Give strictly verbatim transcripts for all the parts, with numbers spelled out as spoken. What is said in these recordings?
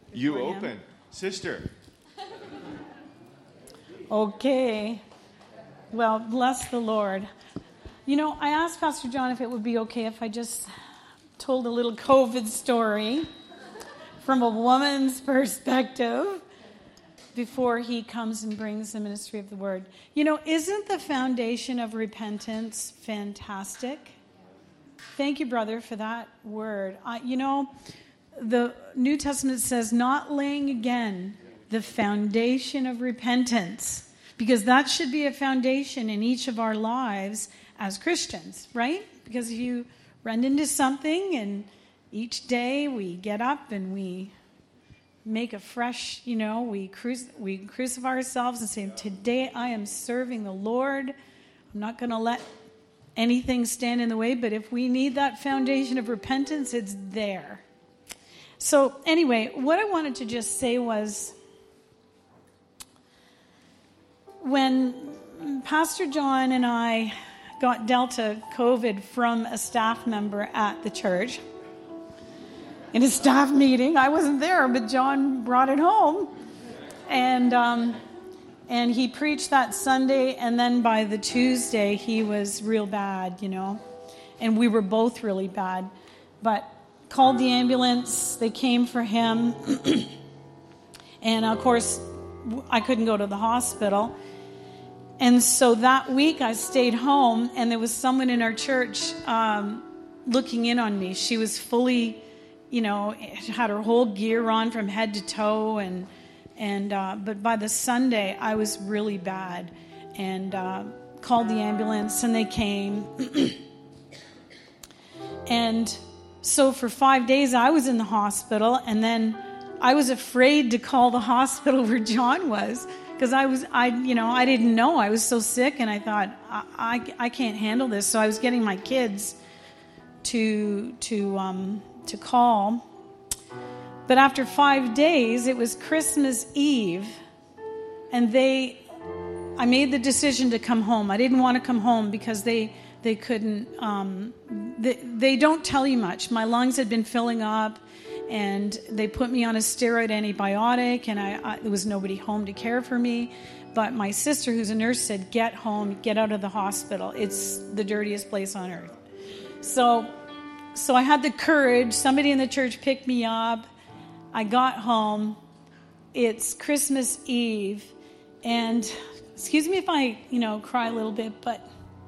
You open. Him. Sister. Okay. Well, bless the Lord. You know, I asked Pastor John if it would be okay if I just told a little COVID story from a woman's perspective before he comes and brings the ministry of the word. You know, isn't the foundation of repentance fantastic? Thank you, brother, for that word. Uh, you know, the New Testament says, not laying again the foundation of repentance, because that should be a foundation in each of our lives as Christians, right? Because if you run into something and each day we get up and we make a fresh, you know, we, cru- we crucify ourselves and say, today I am serving the Lord. I'm not going to let anything stand in the way, but if we need that foundation of repentance, it's there. So anyway, what I wanted to just say was, when Pastor John and I got Delta COVID from a staff member at the church, in a staff meeting. I wasn't there, but John brought it home. And um, and he preached that Sunday, and then by the Tuesday, he was real bad, you know. And we were both really bad. But called the ambulance. They came for him. And, of course, I couldn't go to the hospital. And so that week, I stayed home, and there was someone in our church um, looking in on me. She was fully... You know, had her whole gear on from head to toe, and and uh, but by the Sunday I was really bad, and uh, called the ambulance, and they came, and so for five days I was in the hospital, and then I was afraid to call the hospital where John was, because I was I you know I didn't know, I was so sick, and I thought I I, I can't handle this, so I was getting my kids to to um. to call. But after five days, it was Christmas Eve, and they, I made the decision to come home. I didn't want to come home because they they couldn't, um, they, they don't tell you much. My lungs had been filling up, and they put me on a steroid antibiotic, and I, I there was nobody home to care for me. But my sister, who's a nurse, said, get home, get out of the hospital. It's the dirtiest place on earth. So So I had the courage. Somebody in the church picked me up. I got home. It's Christmas Eve. And excuse me if I, you know, cry a little bit, but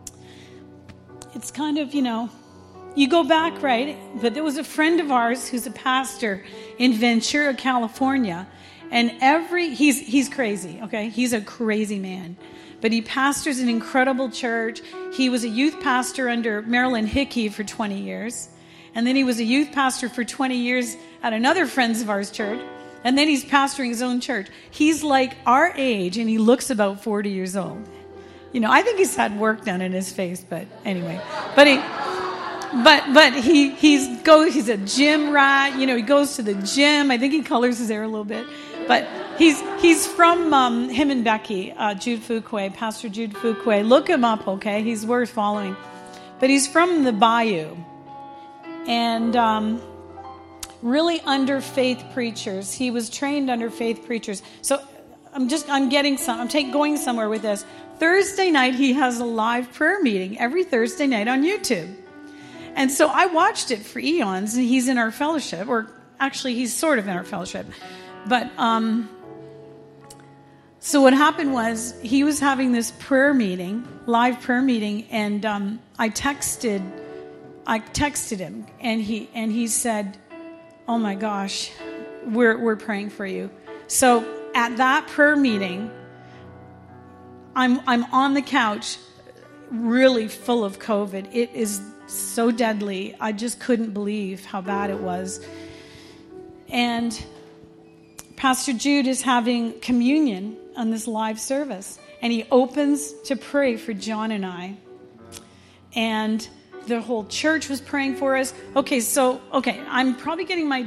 it's kind of, you know, you go back, right? But there was a friend of ours who's a pastor in Ventura, California. And every, he's he's crazy, okay? He's a crazy man. But he pastors an incredible church. He was a youth pastor under Marilyn Hickey for twenty years. And then he was a youth pastor for twenty years at another friends of ours church. And then he's pastoring his own church. He's like our age, and he looks about forty years old. You know, I think he's had work done in his face, but anyway. But he, but but he he's go he's a gym rat. You know, he goes to the gym. I think he colors his hair a little bit. But he's he's from um, him and Becky, uh, Jude Fuqua, Pastor Jude Fuqua. Look him up, okay? He's worth following. But he's from the Bayou. And um, really under faith preachers. He was trained under faith preachers. So I'm just, I'm getting some, I'm take, going somewhere with this. Thursday night, he has a live prayer meeting every Thursday night on YouTube. And so I watched it for eons, and he's in our fellowship, or actually he's sort of in our fellowship. But um, so what happened was he was having this prayer meeting, live prayer meeting, and um, I texted I texted him, and he and he said, "Oh my gosh, we're we're praying for you." So at that prayer meeting, I'm I'm on the couch, really full of COVID. It is so deadly. I just couldn't believe how bad it was. And Pastor Jude is having communion on this live service, and he opens to pray for John and I, and the whole church was praying for us. Okay, so, okay, I'm probably getting my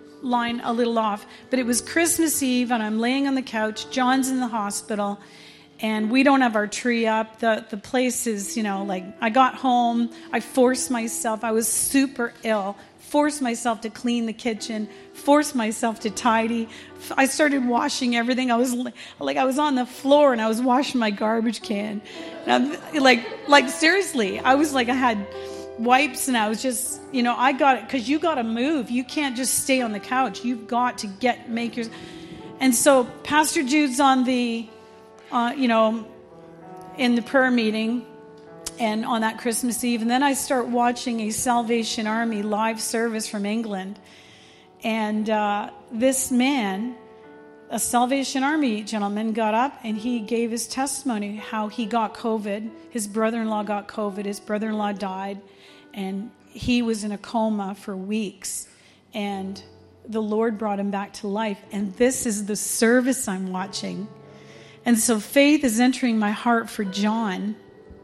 timeline a little off, but it was Christmas Eve, and I'm laying on the couch. John's in the hospital, And we don't have our tree up. The the place is, you know, like I got home. I forced myself. I was super ill. Forced myself to clean the kitchen. Forced myself to tidy. I started washing everything. I was like, I was on the floor and I was washing my garbage can. And I'm, like, like seriously, I was like, I had wipes and I was just, you know, I got it because you got to move. You can't just stay on the couch. You've got to get make your. And so Pastor Jude's on the, uh, you know, in the prayer meeting. And on that Christmas Eve, and then I start watching a Salvation Army live service from England. And uh, this man, a Salvation Army gentleman, got up and he gave his testimony how he got COVID. His brother-in-law got COVID. His brother-in-law died. And he was in a coma for weeks. And the Lord brought him back to life. And this is the service I'm watching. And so faith is entering my heart for John.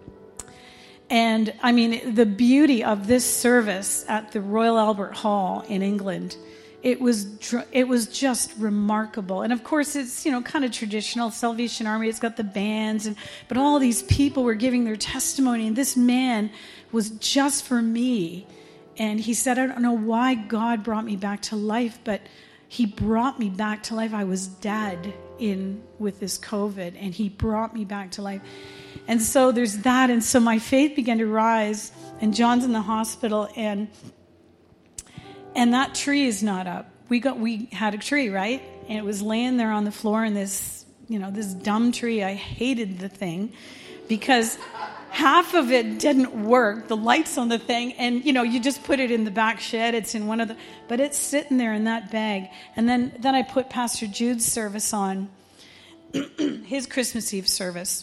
And, I mean, the beauty of this service at the Royal Albert Hall in England, it was it was just remarkable. And, of course, it's, you know, kind of traditional, Salvation Army. It's got the bands. and But all these people were giving their testimony. And this man was just for me. And he said, I don't know why God brought me back to life, but he brought me back to life. I was dead in with this COVID, and he brought me back to life. And so there's that. And so my faith began to rise, and John's in the hospital, and and that tree is not up. We got we had a tree, right? And it was laying there on the floor in this, you know, this dumb tree. I hated the thing because half of it didn't work. The lights on the thing, and you know, you just put it in the back shed. It's in one of the, but it's sitting there in that bag. And then then I put Pastor Jude's service on, his Christmas Eve service.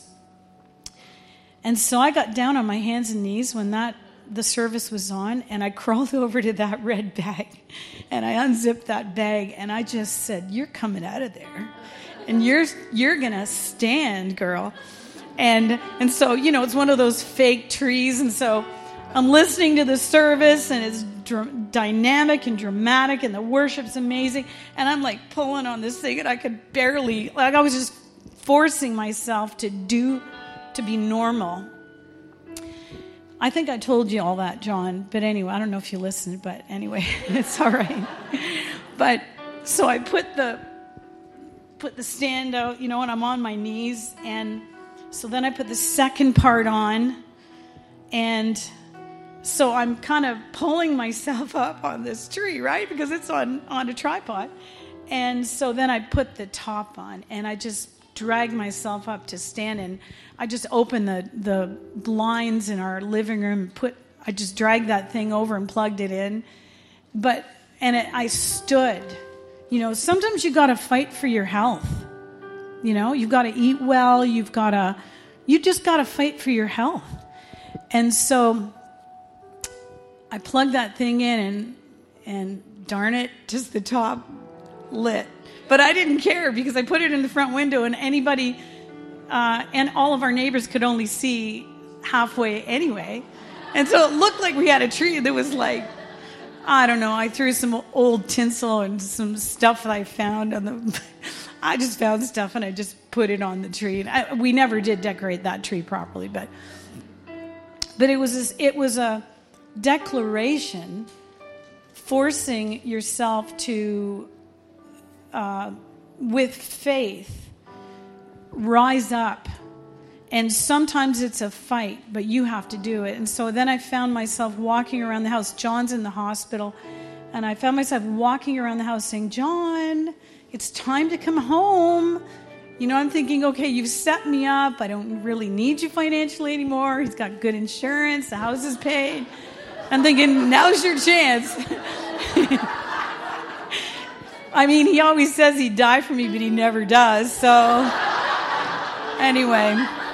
And so I got down on my hands and knees when that the service was on, and I crawled over to that red bag, and I unzipped that bag, and I just said, "You're coming out of there, and you're you're gonna stand, girl." And and so, you know, it's one of those fake trees, and so I'm listening to the service, and it's dr- dynamic and dramatic, and the worship's amazing, and I'm like pulling on this thing, and I could barely, like I was just forcing myself to do. To be normal. I think I told you all that, John, but anyway, I don't know if you listened, but anyway, it's all right. But so I put the put the stand out, you know, and I'm on my knees, and so then I put the second part on, and so I'm kind of pulling myself up on this tree, right? Because it's on on a tripod. And so then I put the top on, and I just dragged myself up to stand, and I just opened the, the blinds in our living room and put, I just dragged that thing over and plugged it in. But, and it, I stood. You know, sometimes you got to fight for your health. You know, you've got to eat well. You've got to, you just got to fight for your health. And so I plugged that thing in, and, and darn it, just the top lit. But I didn't care because I put it in the front window, and anybody, uh, and all of our neighbors could only see halfway anyway. And so it looked like we had a tree that was like, I don't know, I threw some old tinsel and some stuff that I found on the, I just found stuff and I just put it on the tree. And I, we never did decorate that tree properly, but, but it was, this, it was a declaration forcing yourself to, Uh, with faith, rise up. And sometimes it's a fight, but you have to do it. And so then I found myself walking around the house. John's in the hospital. And I found myself walking around the house saying, John, it's time to come home. You know, I'm thinking, okay, you've set me up. I don't really need you financially anymore. He's got good insurance. The house is paid. I'm thinking, now's your chance. I mean, he always says he'd die for me, but he never does. So, anyway.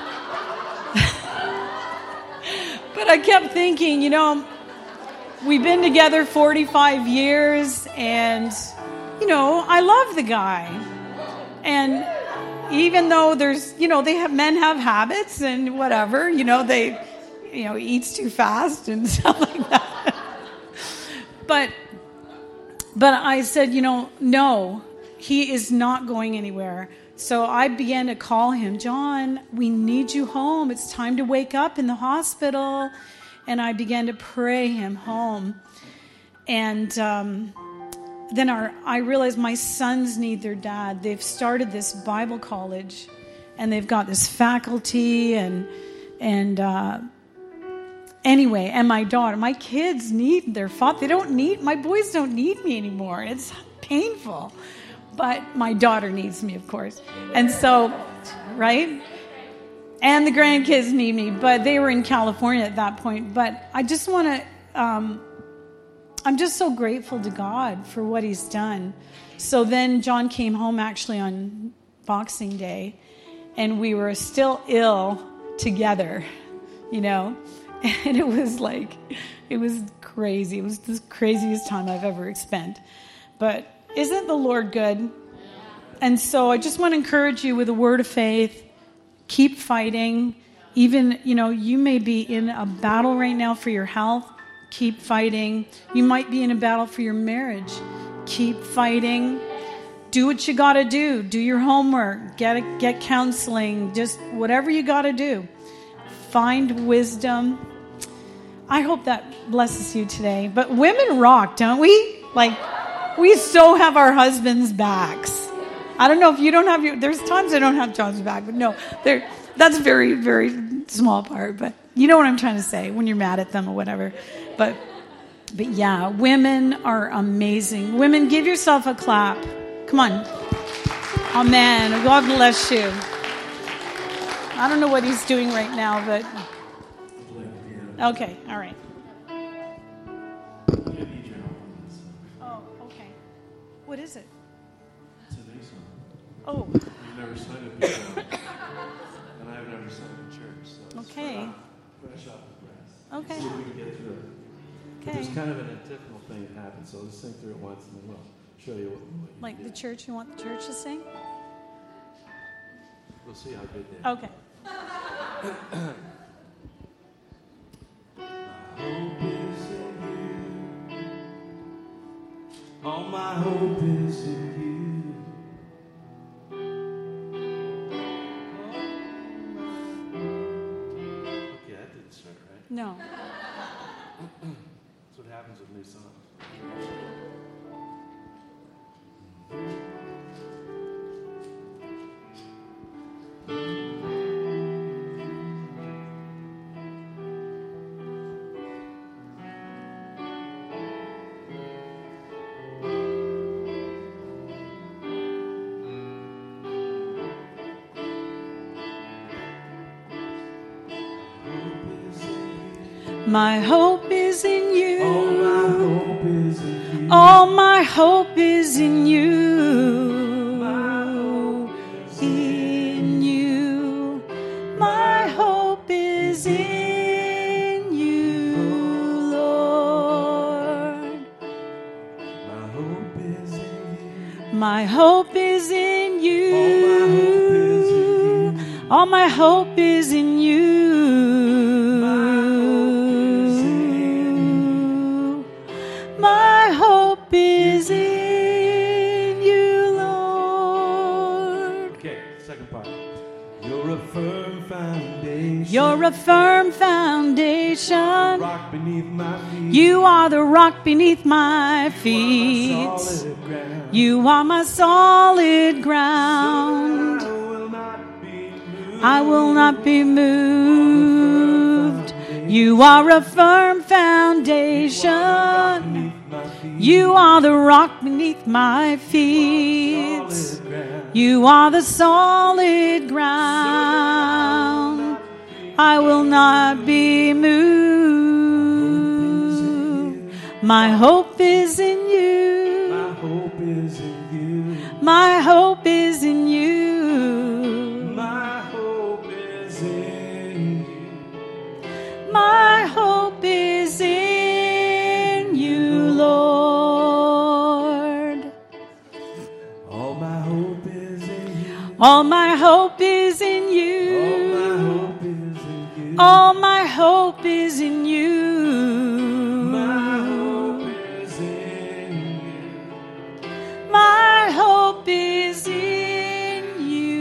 But I kept thinking, you know, we've been together forty-five years, and, you know, I love the guy. And even though there's, you know, they have, men have habits and whatever, you know, they, you know, he eats too fast and stuff like that. But... But I said, you know, no, he is not going anywhere. So I began to call him, John, we need you home. It's time to wake up in the hospital. And I began to pray him home. And um, then our, I realized my sons need their dad. They've started this Bible college, and they've got this faculty. And and uh, anyway, and my daughter, my kids need their father. They don't need, my boys don't need me anymore. It's painful. But my daughter needs me, of course. And so, right? And the grandkids need me. But they were in California at that point. But I just want to, um, I'm just so grateful to God for what he's done. So then John came home actually on Boxing Day. And we were still ill together, you know. And it was like, it was crazy. It was the craziest time I've ever spent. But isn't the Lord good? And so I just want to encourage you with a word of faith. Keep fighting. Even, you know, you may be in a battle right now for your health. Keep fighting. You might be in a battle for your marriage. Keep fighting. Do what you got to do. Do your homework. Get a, get counseling. Just whatever you got to do. Find wisdom. I hope that blesses you today. But women rock, don't we? Like, we so have our husbands' backs. I don't know if you don't have your... There's times I don't have John's back, but no, there. That's a very, very small part. But you know what I'm trying to say when you're mad at them or whatever. But, but yeah, women are amazing. Women, give yourself a clap. Come on. Amen. God bless you. I don't know what he's doing right now, but... Okay, all right. Oh, okay. What is it? Today's song. Oh. You've never sung it before. And I've never sung in church. So Okay. fresh off the press. Okay. See if we can get through it. Okay. There's kind of an antiphonal thing that happens, so I'll just sing through it once and then we'll show you what, what you Like can the do. church, you want the church to sing? We'll see how good they are. Okay. Hope is in you. All my hope is in you. Okay, that didn't start right. No. That's what happens with new songs. My hope is in you. All my hope is in you. All my hope is in you. My hope is in you, Lord. My hope is in you. My hope is in you. All my hope is in you. All my hope is in you. My hope is in you, Lord. Okay, second part. You're a firm foundation. You're a firm foundation. Rock beneath my feet. You are the rock beneath my feet. Solid ground. You are my solid ground. I will not be moved. I will not be moved. You are a firm foundation. You are the rock beneath my feet. You are the solid ground. I will not be moved. My hope is in you. My hope is in you. My hope is in you. My hope is in you. My hope is in you, Lord. All my hope is in you. All my hope is in you. All my hope is in you. All my hope is in you. My hope is in you. My hope is in you,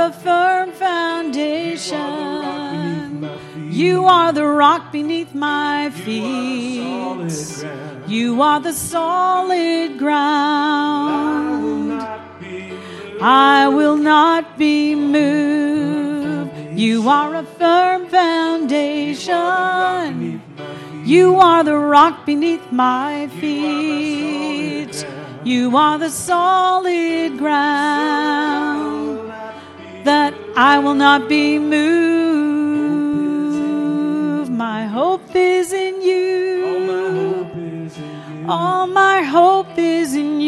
a firm foundation. You are the rock beneath my feet. You are the solid ground. I will not be moved. You are a firm foundation. You are the rock beneath my feet. You are the solid ground that I will not be moved. My hope is in you. All my hope is in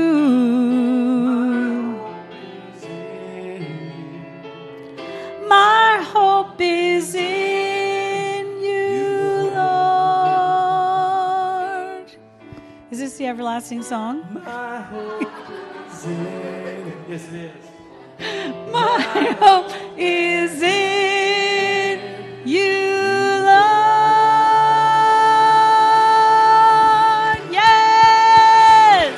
you. My hope is in you, Lord. Is this the everlasting song? My hope is in. Yes, it is. My hope is in you, Lord. Yes.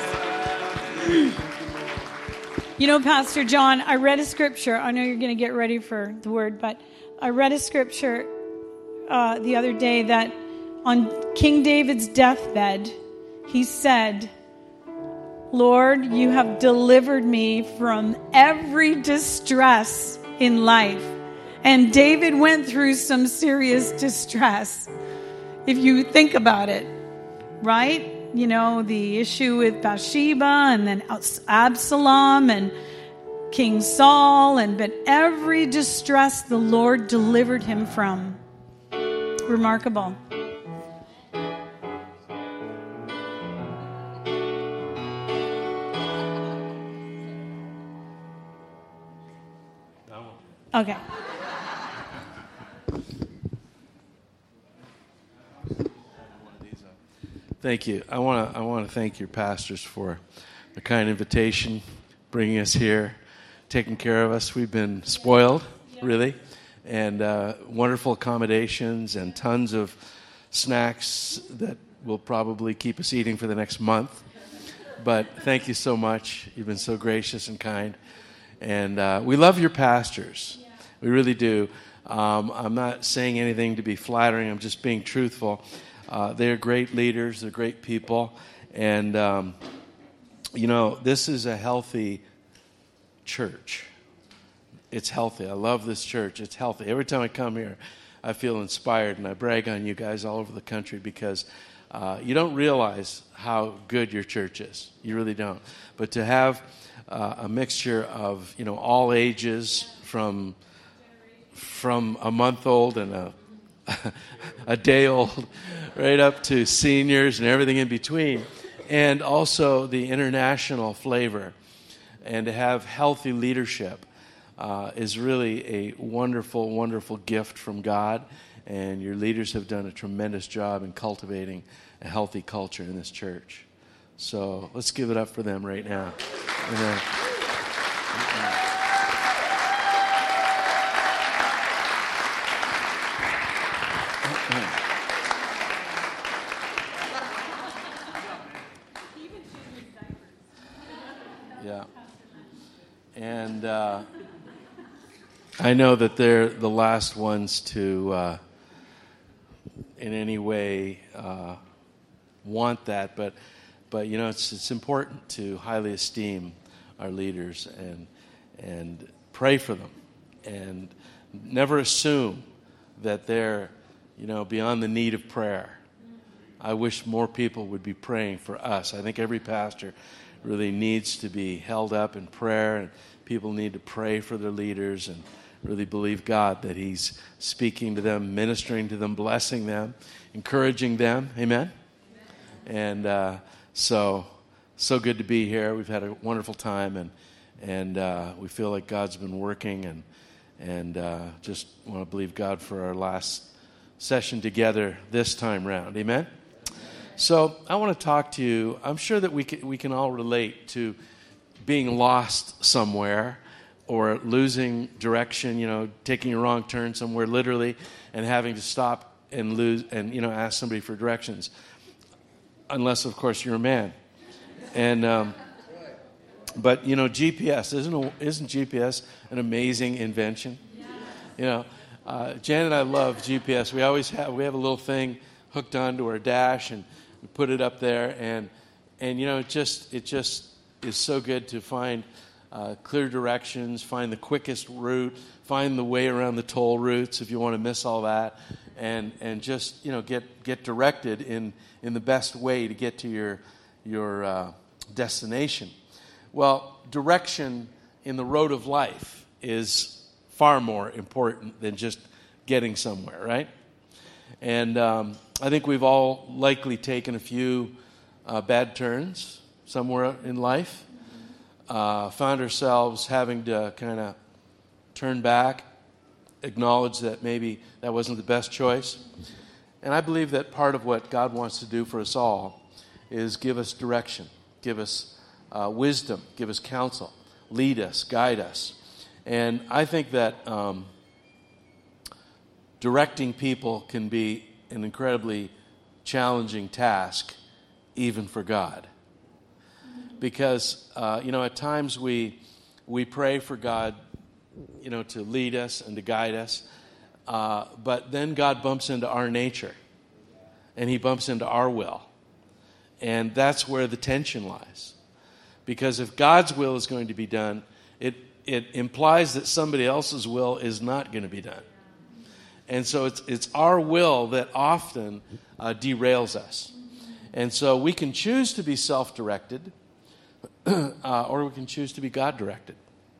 You know, Pastor John, I read a scripture. I know you're going to get ready for the word, but I read a scripture uh, the other day that on King David's deathbed, he said, Lord, you have delivered me from every distress in life. And David went through some serious distress, if you think about it, right? You know, the issue with Bathsheba and then Absalom and King Saul, and but every distress the Lord delivered him from. Remarkable. Okay. Thank you. I want to I want to thank your pastors for the kind invitation, bringing us here, taking care of us. We've been spoiled, really, and uh, wonderful accommodations and tons of snacks that will probably keep us eating for the next month. But thank you so much. You've been so gracious and kind. And uh, we love your pastors. We really do. Um, I'm not saying anything to be flattering. I'm just being truthful. Uh, they're great leaders. They're great people. And, um, you know, this is a healthy church. It's healthy. I love this church. It's healthy. Every time I come here, I feel inspired, and I brag on you guys all over the country because uh, you don't realize how good your church is. You really don't. But to have uh, a mixture of, you know, all ages, from from a month old and a a day old, right up to seniors and everything in between, and also the international flavor, and to have healthy leadership uh, is really a wonderful, wonderful gift from God, and your leaders have done a tremendous job in cultivating a healthy culture in this church. So let's give it up for them right now. Amen. Yeah. And uh, I know that they're the last ones to, uh, in any way, uh, want that, but but you know, it's it's important to highly esteem our leaders and and pray for them, and never assume that they're, you know, beyond the need of prayer. I wish more people would be praying for us. I think every pastor really needs to be held up in prayer, and people need to pray for their leaders and really believe God that He's speaking to them, ministering to them, blessing them, encouraging them. Amen? And uh, so, so good to be here. We've had a wonderful time, and and uh, we feel like God's been working, and and uh, just want to believe God for our last session together this time round. Amen? So I want to talk to you. I'm sure that we can, we can all relate to being lost somewhere or losing direction, you know, taking a wrong turn somewhere literally and having to stop and lose and, you know, ask somebody for directions. Unless, of course, you're a man. And um, But, you know, G P S, isn't, a, isn't G P S an amazing invention? Yeah. You know, uh, Jan and I love G P S. We always have, we have a little thing hooked onto our dash, and we put it up there, and, and you know, it just, it just is so good to find uh, clear directions, find the quickest route, find the way around the toll routes if you want to miss all that, and and just, you know, get get directed in, in the best way to get to your your uh, destination. Well, direction in the road of life is far more important than just getting somewhere, right? And um, I think we've all likely taken a few uh, bad turns somewhere in life, uh, found ourselves having to kind of turn back, acknowledge that maybe that wasn't the best choice. And I believe that part of what God wants to do for us all is give us direction, give us uh, wisdom, give us counsel, lead us, guide us. And I think that um, directing people can be an incredibly challenging task, even for God. Because, uh, you know, at times we we pray for God, you know, to lead us and to guide us. Uh, but then God bumps into our nature, and he bumps into our will. And that's where the tension lies. Because if God's will is going to be done, it, it implies that somebody else's will is not going to be done. And so it's, it's our will that often uh, derails us. And so we can choose to be self-directed, uh, or we can choose to be God-directed.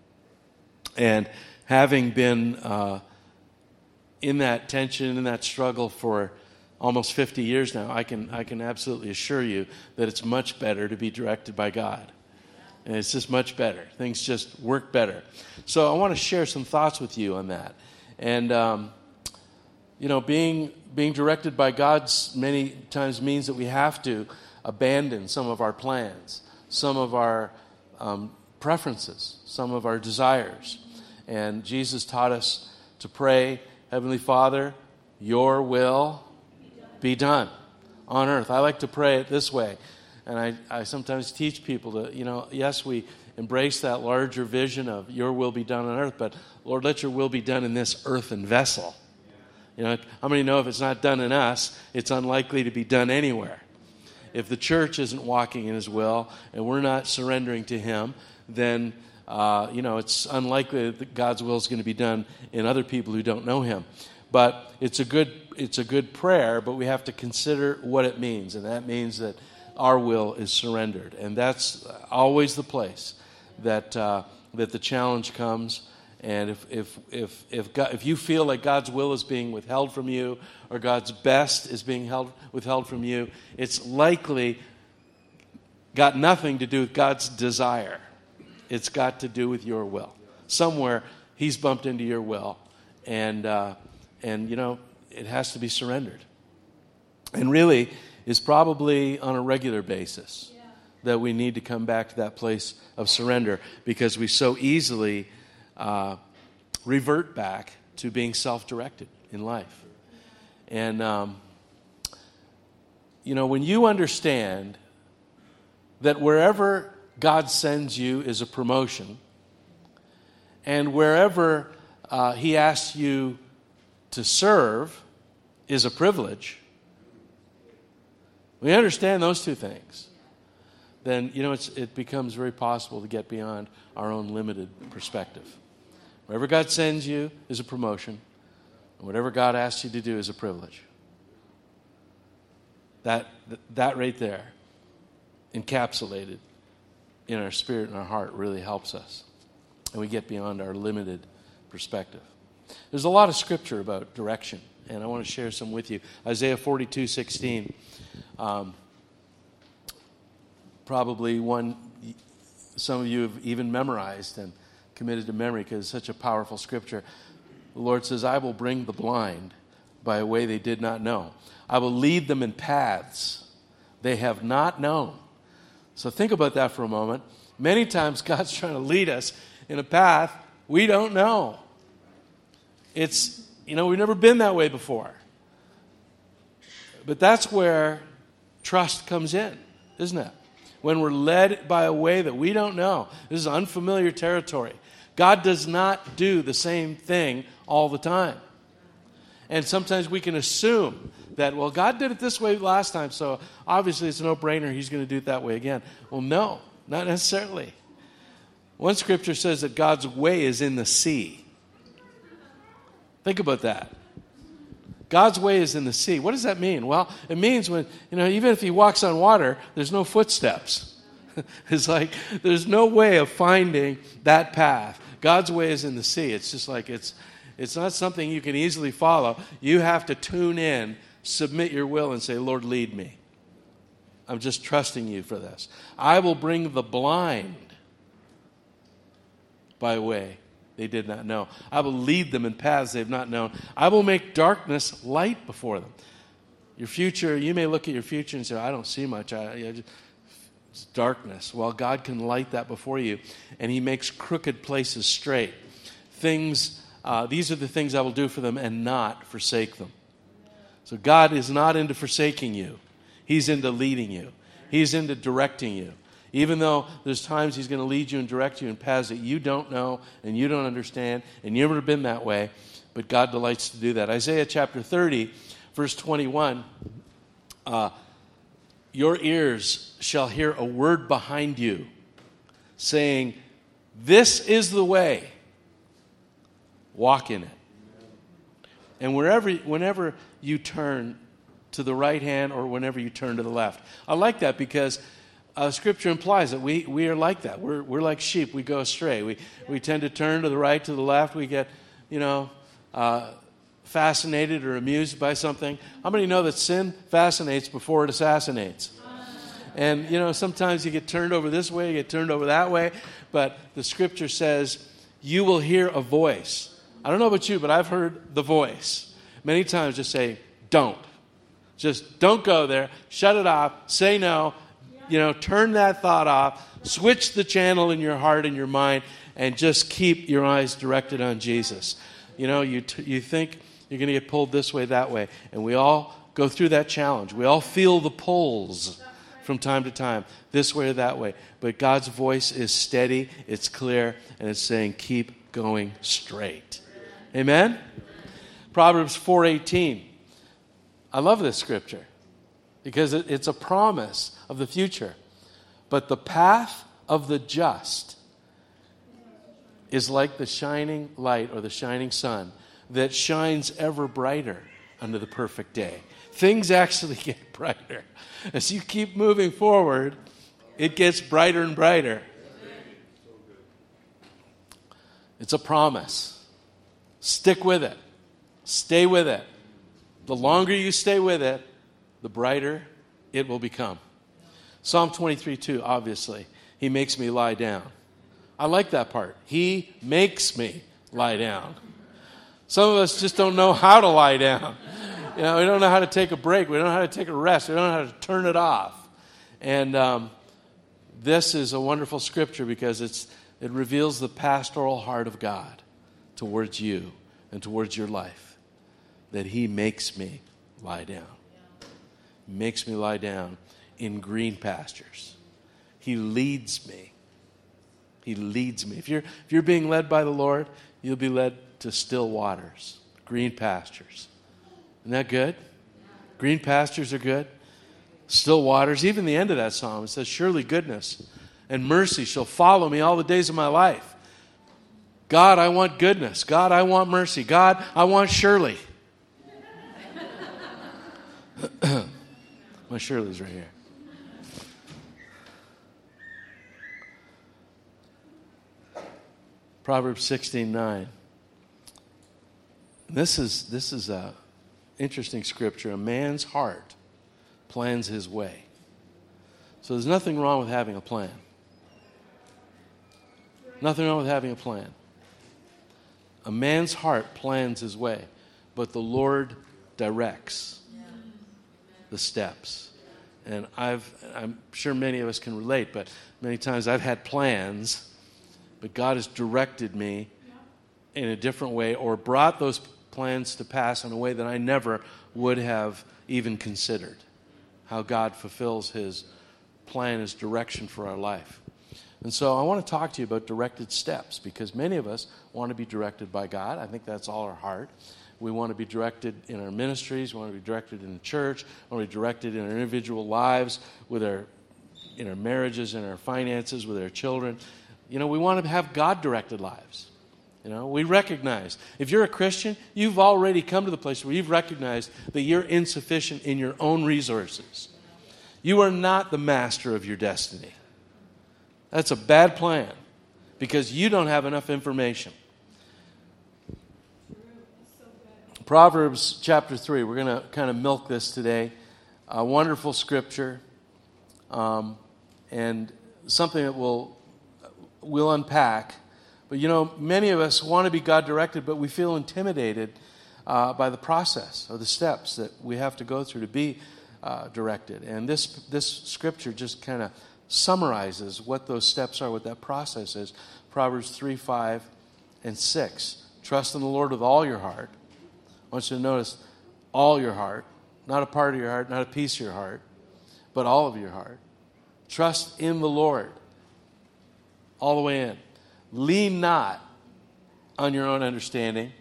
And having been uh, in that tension, in that struggle for almost fifty years now, I can I can absolutely assure you that it's much better to be directed by God. And it's just much better. Things just work better. So I want to share some thoughts with you on that. And, um, you know, being being directed by God many times means that we have to abandon some of our plans, some of our um, preferences, some of our desires. And Jesus taught us to pray, Heavenly Father, your will be done on earth. I like to pray it this way. And I, I sometimes teach people to, you know, yes, we embrace that larger vision of your will be done on earth, but Lord, let your will be done in this earthen vessel. You know, how many know if it's not done in us, it's unlikely to be done anywhere? If the church isn't walking in his will and we're not surrendering to him, then, uh, you know, it's unlikely that God's will is going to be done in other people who don't know him. But it's a good it's a good prayer, but we have to consider what it means, and that means that our will is surrendered. And that's always the place that uh, that the challenge comes. And if if if if, God, if you feel like God's will is being withheld from you, or God's best is being held, withheld from you, it's likely got nothing to do with God's desire. It's got to do with your will. Somewhere he's bumped into your will, and uh, and you know it has to be surrendered. And really, it's probably on a regular basis yeah. that we need to come back to that place of surrender, because we so easily uh, revert back to being self-directed in life. And um, you know, when you understand that wherever God sends you is a promotion, and wherever uh, he asks you to serve is a privilege, we understand those two things, then, you know, it's, it becomes very possible to get beyond our own limited perspective. Wherever God sends you is a promotion, and whatever God asks you to do is a privilege. That, that right there, encapsulated in our spirit and our heart, really helps us. And we get beyond our limited perspective. There's a lot of scripture about direction, and I want to share some with you. Isaiah forty-two sixteen. Um, probably one some of you have even memorized and committed to memory because it's such a powerful scripture. The Lord says, I will bring the blind by a way they did not know. I will lead them in paths they have not known. So think about that for a moment. Many times God's trying to lead us in a path we don't know. It's, you know, we've never been that way before. But that's where trust comes in, isn't it? when we're led by a way that we don't know. This is unfamiliar territory. God does not do the same thing all the time. And sometimes we can assume that, well, God did it this way last time, so obviously it's a no-brainer. He's going to do it that way again. Well, no, not necessarily. One scripture says that God's way is in the sea. Think about that. God's way is in the sea. What does that mean? Well, it means when, you know, even if he walks on water, there's no footsteps. It's like there's no way of finding that path. God's way is in the sea. It's just like it's it's not something you can easily follow. You have to tune in, submit your will, and say, Lord, lead me. I'm just trusting you for this. I will bring the blind by way they did not know. I will lead them in paths they've not known. I will make darkness light before them. Your future, you may look at your future and say, I don't see much. I, I just, it's darkness. Well, God can light that before you, and he makes crooked places straight. Things, uh, these are the things I will do for them and not forsake them. So God is not into forsaking you. He's into leading you. He's into directing you. Even though there's times he's going to lead you and direct you in paths that you don't know and you don't understand and you've never been that way, but God delights to do that. Isaiah chapter thirty, verse twenty-one, uh, your ears shall hear a word behind you saying, this is the way, walk in it. And wherever, whenever you turn to the right hand or whenever you turn to the left. I like that because Uh, Scripture implies that we, we are like that. We're we're like sheep. We go astray. We we tend to turn to the right, to the left. We get, you know, uh, fascinated or amused by something. How many know that sin fascinates before it assassinates? And, you know, sometimes you get turned over this way, you get turned over that way. But the Scripture says, you will hear a voice. I don't know about you, but I've heard the voice. Many times just say, don't. Just don't go there. Shut it off. Say no. You know, turn that thought off, switch the channel in your heart and your mind, and just keep your eyes directed on Jesus. You know, you t- you think you're going to get pulled this way, that way, and we all go through that challenge. We all feel the pulls from time to time, this way or that way. But God's voice is steady, it's clear, and it's saying, keep going straight. Amen? Proverbs four eighteen. I love this scripture. Because it's a promise of the future. But the path of the just is like the shining light or the shining sun that shines ever brighter unto the perfect day. Things actually get brighter. As you keep moving forward, it gets brighter and brighter. It's a promise. Stick with it. Stay with it. The longer you stay with it, the brighter it will become. Psalm twenty-three two, obviously. He makes me lie down. I like that part. He makes me lie down. Some of us just don't know how to lie down. You know, we don't know how to take a break. We don't know how to take a rest. We don't know how to turn it off. And um, this is a wonderful scripture because it's it reveals the pastoral heart of God towards you and towards your life. That he makes me lie down. Makes me lie down in green pastures. He leads me. He leads me. If you're if you're being led by the Lord, you'll be led to still waters, green pastures. Isn't that good? Green pastures are good. Still waters. Even the end of that psalm, it says, surely goodness and mercy shall follow me all the days of my life. God, I want goodness. God, I want mercy. God, I want surely. My Shirley's right here. Proverbs sixteen nine. This is this is a interesting scripture. A man's heart plans his way. So there's nothing wrong with having a plan. Nothing wrong with having a plan. A man's heart plans his way, but the Lord directs the steps. And I've, I'm sure many of us can relate, but many times I've had plans, but God has directed me in a different way or brought those plans to pass in a way that I never would have even considered. How God fulfills his plan, His direction for our life. And so I want to talk to you about directed steps, because many of us want to be directed by God. I think that's all our heart. We want to be directed in our ministries. We want to be directed in the church. We want to be directed in our individual lives, with our, in our marriages, in our finances, with our children. You know, we want to have God-directed lives. You know, we recognize, if you're a Christian, you've already come to the place where you've recognized that you're insufficient in your own resources. You are not the master of your destiny. That's a bad plan, because you don't have enough information. Proverbs chapter three, we're going to kind of milk this today. A wonderful scripture, um, and something that we'll, we'll unpack. But you know, many of us want to be God-directed, but we feel intimidated uh, by the process or the steps that we have to go through to be uh, directed. And this this scripture just kind of summarizes what those steps are, what that process is. Proverbs three, five, and six. Trust in the Lord with all your heart. I want you to notice all your heart, not a part of your heart, not a piece of your heart, but all of your heart. Trust in the Lord all the way in. Lean not on your own understanding.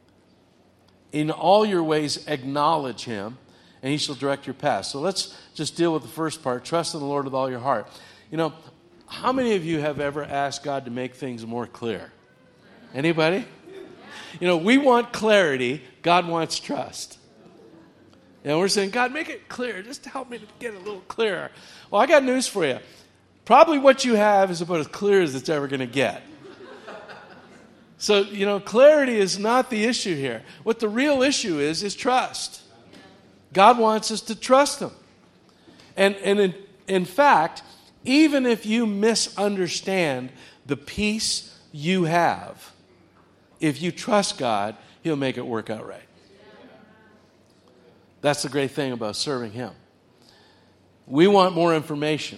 In all your ways acknowledge Him, and He shall direct your path. So let's just deal with the first part. Trust in the Lord with all your heart. You know, how many of you have ever asked God to make things more clear? Anybody? You know, we want clarity. God wants trust. And we're saying, God, make it clear. Just help me to get a little clearer. Well, I got news for you. Probably what you have is about as clear as it's ever going to get. So, you know, clarity is not the issue here. What the real issue is, is trust. God wants us to trust Him. And, and in, in fact, even if you misunderstand the peace you have, if you trust God, He'll make it work out right. That's the great thing about serving Him. We want more information.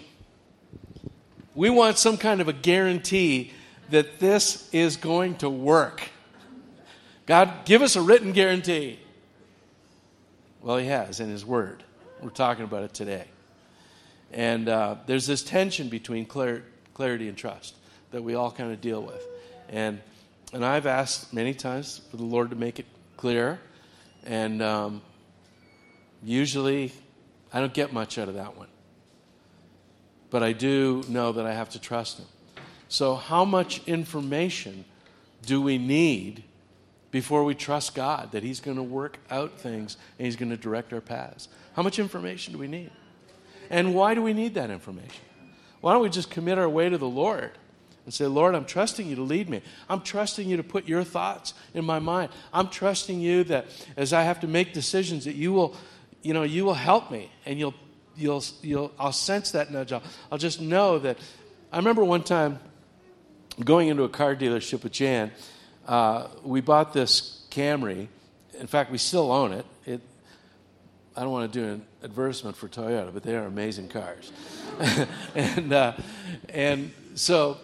We want some kind of a guarantee that this is going to work. God, give us a written guarantee. Well, He has in His Word. We're talking about it today. And uh, there's this tension between clar- clarity and trust that we all kind of deal with. And and I've asked many times for the Lord to make it clear. And um, usually I don't get much out of that one. But I do know that I have to trust Him. So how much information do we need before we trust God that He's going to work out things and He's going to direct our paths? How much information do we need? And why do we need that information? Why don't we just commit our way to the Lord and say, Lord, I'm trusting You to lead me. I'm trusting You to put Your thoughts in my mind. I'm trusting You that as I have to make decisions that You will, you know, You will help me, and You'll, you'll, you'll. I'll sense that nudge. I'll, I'll just know that. I remember one time going into a car dealership with Jan. Uh, we bought this Camry. In fact, we still own it. It. I don't want to do an advertisement for Toyota, but they are amazing cars. and uh, and so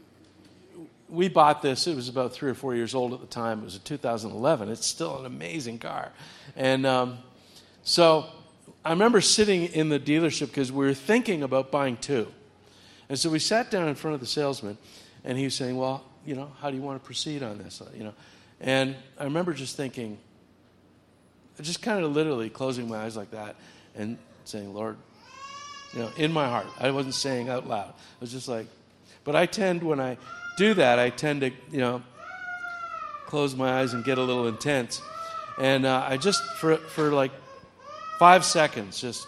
we bought this. It was about three or four years old at the time. It was a two thousand eleven. It's still an amazing car. And um, so I remember sitting in the dealership because we were thinking about buying two. And so we sat down in front of the salesman, and he was saying, well, you know, how do you want to proceed on this? You know, and I remember just thinking, just kind of literally closing my eyes like that and saying, Lord, you know, in my heart. I wasn't saying out loud. I was just like, but I tend, when I do that, I tend to, you know, close my eyes and get a little intense. And uh, I just, for for like five seconds, just,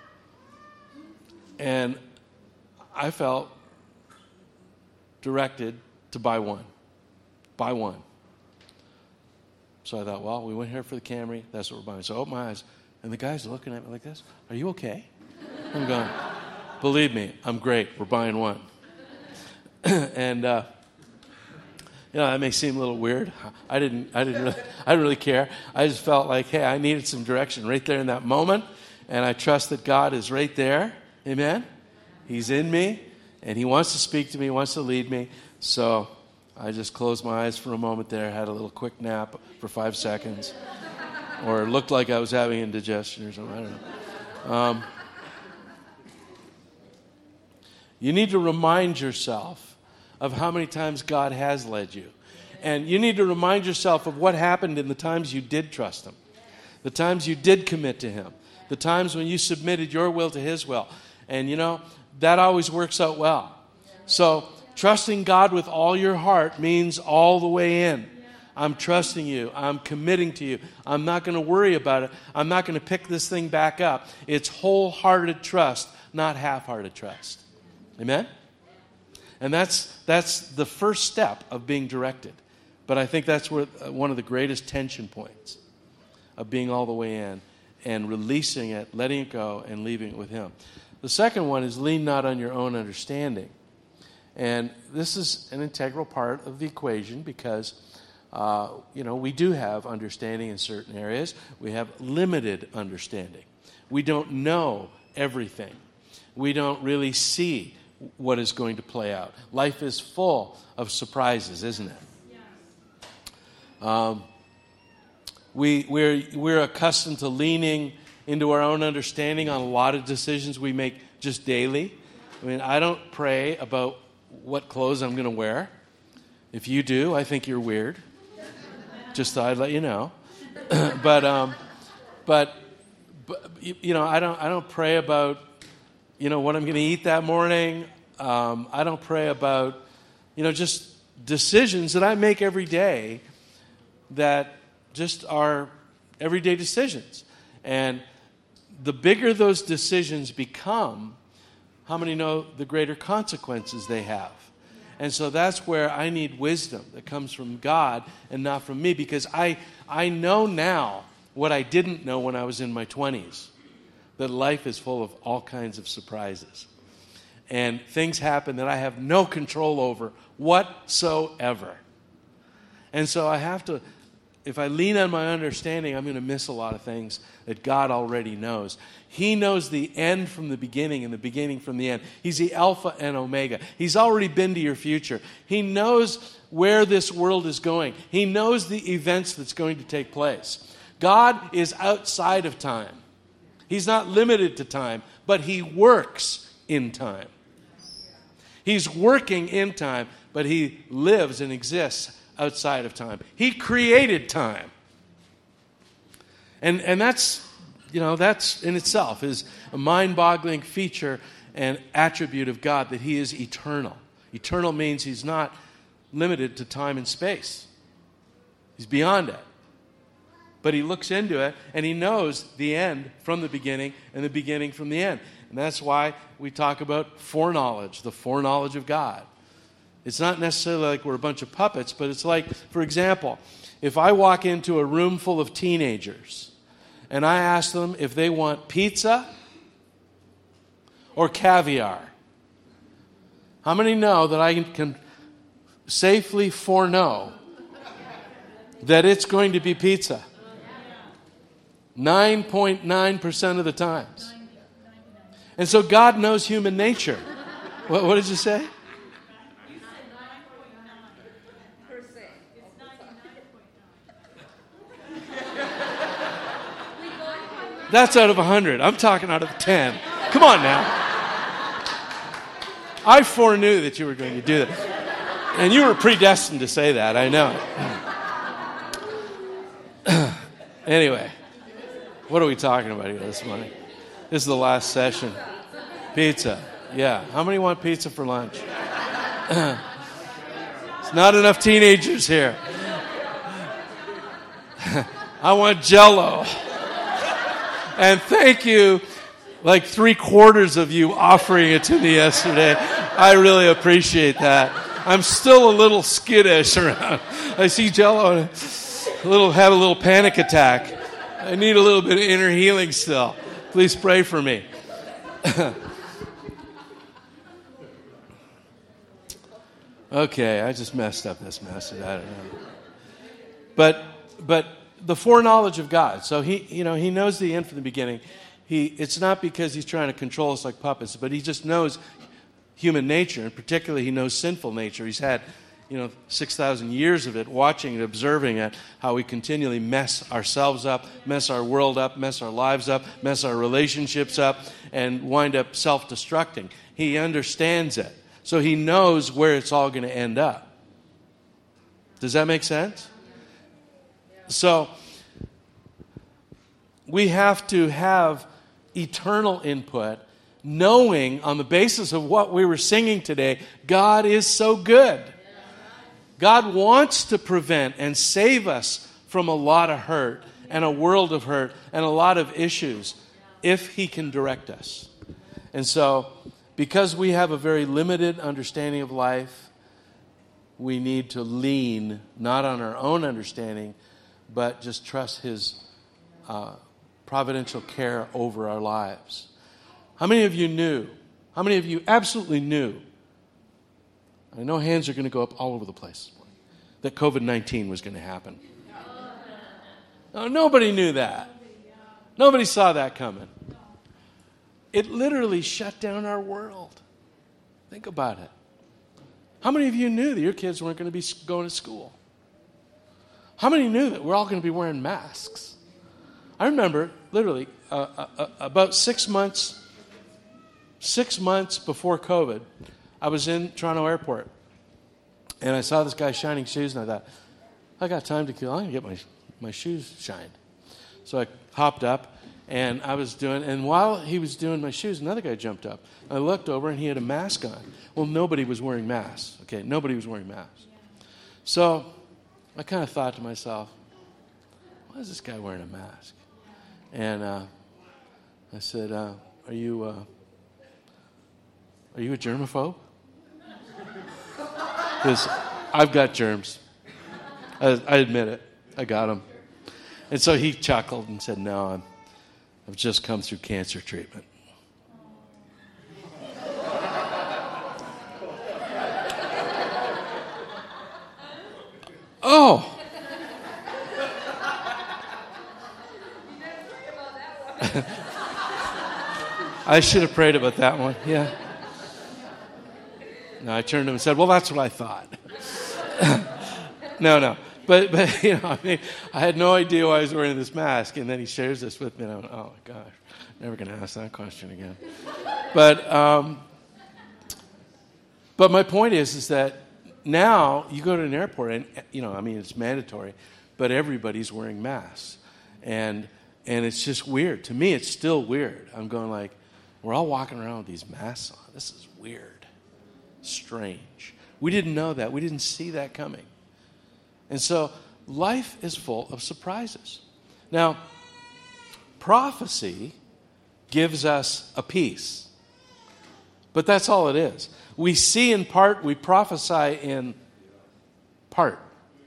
and I felt directed to buy one. Buy one. So I thought, well, we went here for the Camry. That's what we're buying. So I opened my eyes, and the guy's looking at me like this. Are you okay? I'm going, believe me, I'm great. We're buying one. and, uh, you know, that may seem a little weird. I didn't, I didn't really, I didn't really care. I just felt like, hey, I needed some direction right there in that moment. And I trust that God is right there. Amen? He's in me, and He wants to speak to me, He wants to lead me. So I just closed my eyes for a moment there, had a little quick nap for five seconds, or it looked like I was having indigestion or something. I don't know. Um, You need to remind yourself of how many times God has led you. And you need to remind yourself of what happened in the times you did trust Him, the times you did commit to Him, the times when you submitted your will to His will. And, you know, that always works out well. So trusting God with all your heart means all the way in. I'm trusting you. I'm committing to you. I'm not going to worry about it. I'm not going to pick this thing back up. It's wholehearted trust, not half-hearted trust. Amen? And that's that's the first step of being directed. But I think that's where, uh, one of the greatest tension points of being all the way in and releasing it, letting it go, and leaving it with Him. The second one is lean not on your own understanding. And this is an integral part of the equation because, uh, you know, we do have understanding in certain areas. We have limited understanding. We don't know everything. We don't really see what is going to play out. Life is full of surprises, isn't it? Um, we, we're, we're accustomed to leaning into our own understanding on a lot of decisions we make just daily. I mean, I don't pray about what clothes I'm going to wear. If you do, I think you're weird. Just thought I'd let you know. but, um, but, but, you know, I don't, I don't pray about, you know, what I'm going to eat that morning. Um, I don't pray about, you know, just decisions that I make every day that just are everyday decisions. And the bigger those decisions become, how many know the greater consequences they have? And so that's where I need wisdom that comes from God and not from me, because I, I know now what I didn't know when I was in my twenties, that life is full of all kinds of surprises. And things happen that I have no control over whatsoever. And so I have to, if I lean on my understanding, I'm going to miss a lot of things that God already knows. He knows the end from the beginning and the beginning from the end. He's the Alpha and Omega. He's already been to your future. He knows where this world is going. He knows the events that's going to take place. God is outside of time. He's not limited to time, but He works in time. He's working in time, but He lives and exists outside of time. He created time. And and that's, you know, that's in itself is a mind-boggling feature and attribute of God, that He is eternal. Eternal means He's not limited to time and space. He's beyond it. But He looks into it, and He knows the end from the beginning and the beginning from the end. And that's why we talk about foreknowledge, the foreknowledge of God. It's not necessarily like we're a bunch of puppets, but it's like, for example, if I walk into a room full of teenagers and I ask them if they want pizza or caviar, how many know that I can safely foreknow that it's going to be pizza? nine point nine percent of the times. And so God knows human nature. What, what did you say? That's out of one hundred. I'm talking out of ten. Come on now. I foreknew that you were going to do that. And you were predestined to say that, I know. Anyway, what are we talking about here this morning? This is the last session. Pizza. Yeah. How many want pizza for lunch? There's not enough teenagers here. I want Jell-O. And thank you, like three quarters of you offering it to me yesterday. I really appreciate that. I'm still a little skittish around. I see Jell-O and a little, have a little panic attack. I need a little bit of inner healing still. Please pray for me. Okay, I just messed up this message. I don't know. But, but the foreknowledge of God. So he, you know, he knows the end from the beginning. He, it's not because he's trying to control us like puppets, but he just knows human nature, and particularly he knows sinful nature. He's had you know, six thousand years of it, watching and observing it, how we continually mess ourselves up, mess our world up, mess our lives up, mess our relationships up, and wind up self-destructing. He understands it. So he knows where it's all going to end up. Does that make sense? So we have to have eternal input, knowing on the basis of what we were singing today, God is so good. God wants to prevent and save us from a lot of hurt and a world of hurt and a lot of issues if He can direct us. And so, because we have a very limited understanding of life, we need to lean not on our own understanding, but just trust His uh, providential care over our lives. How many of you knew? How many of you absolutely knew? I know hands are going to go up all over the place. That covid nineteen was going to happen. No, nobody knew that. Nobody saw that coming. It literally shut down our world. Think about it. How many of you knew that your kids weren't going to be going to school? How many knew that we're all going to be wearing masks? I remember, literally, uh, uh, uh, about six months, six months before COVID, I was in Toronto Airport, and I saw this guy shining shoes, and I thought, I got time to kill. I'm going to get my, my shoes shined. So I hopped up, and I was doing, and while he was doing my shoes, another guy jumped up. I looked over, and he had a mask on. Well, nobody was wearing masks. Okay, nobody was wearing masks. So I kind of thought to myself, why is this guy wearing a mask? And uh, I said, uh, are you uh, are you a germaphobe? Because I've got germs. I, I admit it. I got them. And so he chuckled and said, no, I'm, I've just come through cancer treatment. Oh. I should have prayed about that one, yeah. No, I turned to him and said, well, that's what I thought. no, no. But, but you know, I mean, I had no idea why I was wearing this mask, and then he shares this with me, and I went, oh, my gosh, never going to ask that question again. But, um, but my point is, is that now you go to an airport, and, you know, I mean, it's mandatory, but everybody's wearing masks. And and it's just weird. To me, it's still weird. I'm going like, we're all walking around with these masks on. This is weird. Strange. We didn't know that. We didn't see that coming. And so life is full of surprises. Now, prophecy gives us a peace. But that's all it is. We see in part, we prophesy in part.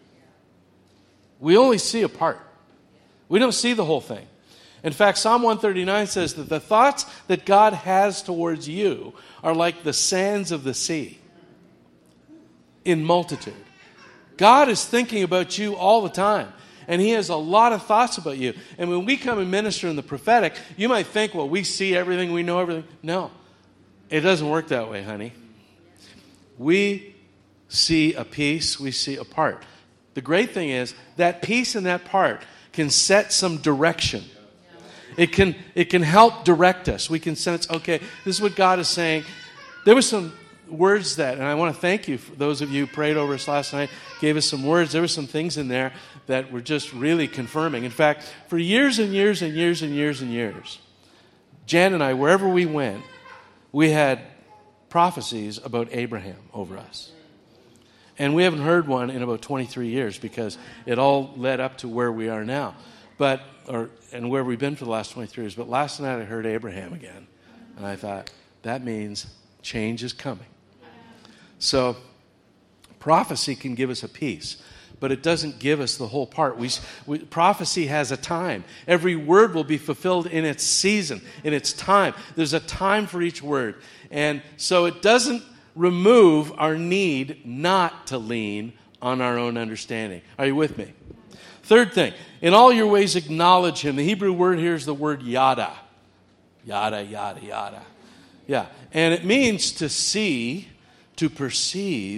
We only see a part. We don't see the whole thing. In fact, Psalm one thirty-nine says that the thoughts that God has towards you are like the sands of the sea in multitude. God is thinking about you all the time. And He has a lot of thoughts about you. And when we come and minister in the prophetic, you might think, well, we see everything, we know everything. No, it doesn't work that way, honey. We see a piece, we see a part. The great thing is that piece and that part can set some direction. It can it can help direct us. We can sense, okay, this is what God is saying. There were some words that, and I want to thank you for those of you who prayed over us last night, gave us some words. There were some things in there that were just really confirming. In fact, for years and years and years and years and years, Jan and I, wherever we went, we had prophecies about Abraham over us. And we haven't heard one in about twenty-three years because it all led up to where we are now. But or and where we've been for the last twenty-three years. But last night I heard Abraham again. And I thought, that means change is coming. So prophecy can give us a piece, but it doesn't give us the whole part. We, we, prophecy has a time. Every word will be fulfilled in its season, in its time. There's a time for each word. And so it doesn't remove our need not to lean on our own understanding. Are you with me? Third thing, in all your ways acknowledge Him. The Hebrew word here is the word yada. Yada, yada, yada. Yeah, and it means to see, to perceive,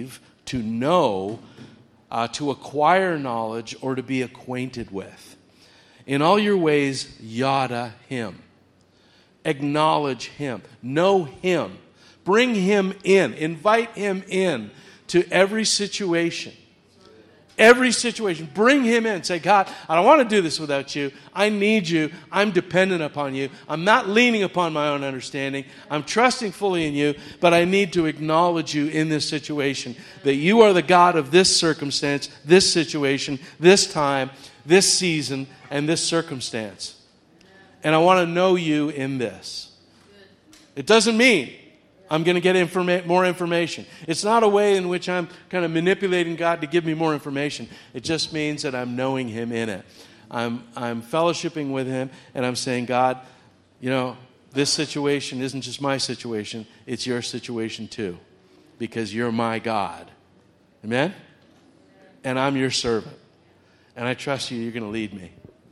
to know, uh, to acquire knowledge, or to be acquainted with. In all your ways, yada him. Acknowledge him. Know him. Bring him in. Invite him in to every situation. Every situation. Bring him in. Say, God, I don't want to do this without you. I need you. I'm dependent upon you. I'm not leaning upon my own understanding. I'm trusting fully in you, but I need to acknowledge you in this situation. That you are the God of this circumstance, this situation, this time, this season, and this circumstance. And I want to know you in this. It doesn't mean I'm going to get informa- more information. It's not a way in which I'm kind of manipulating God to give me more information. It just means that I'm knowing him in it. I'm, I'm fellowshipping with him, and I'm saying, God, you know, this situation isn't just my situation. It's your situation too, because you're my God. Amen? And I'm your servant. And I trust you, you're going to lead me.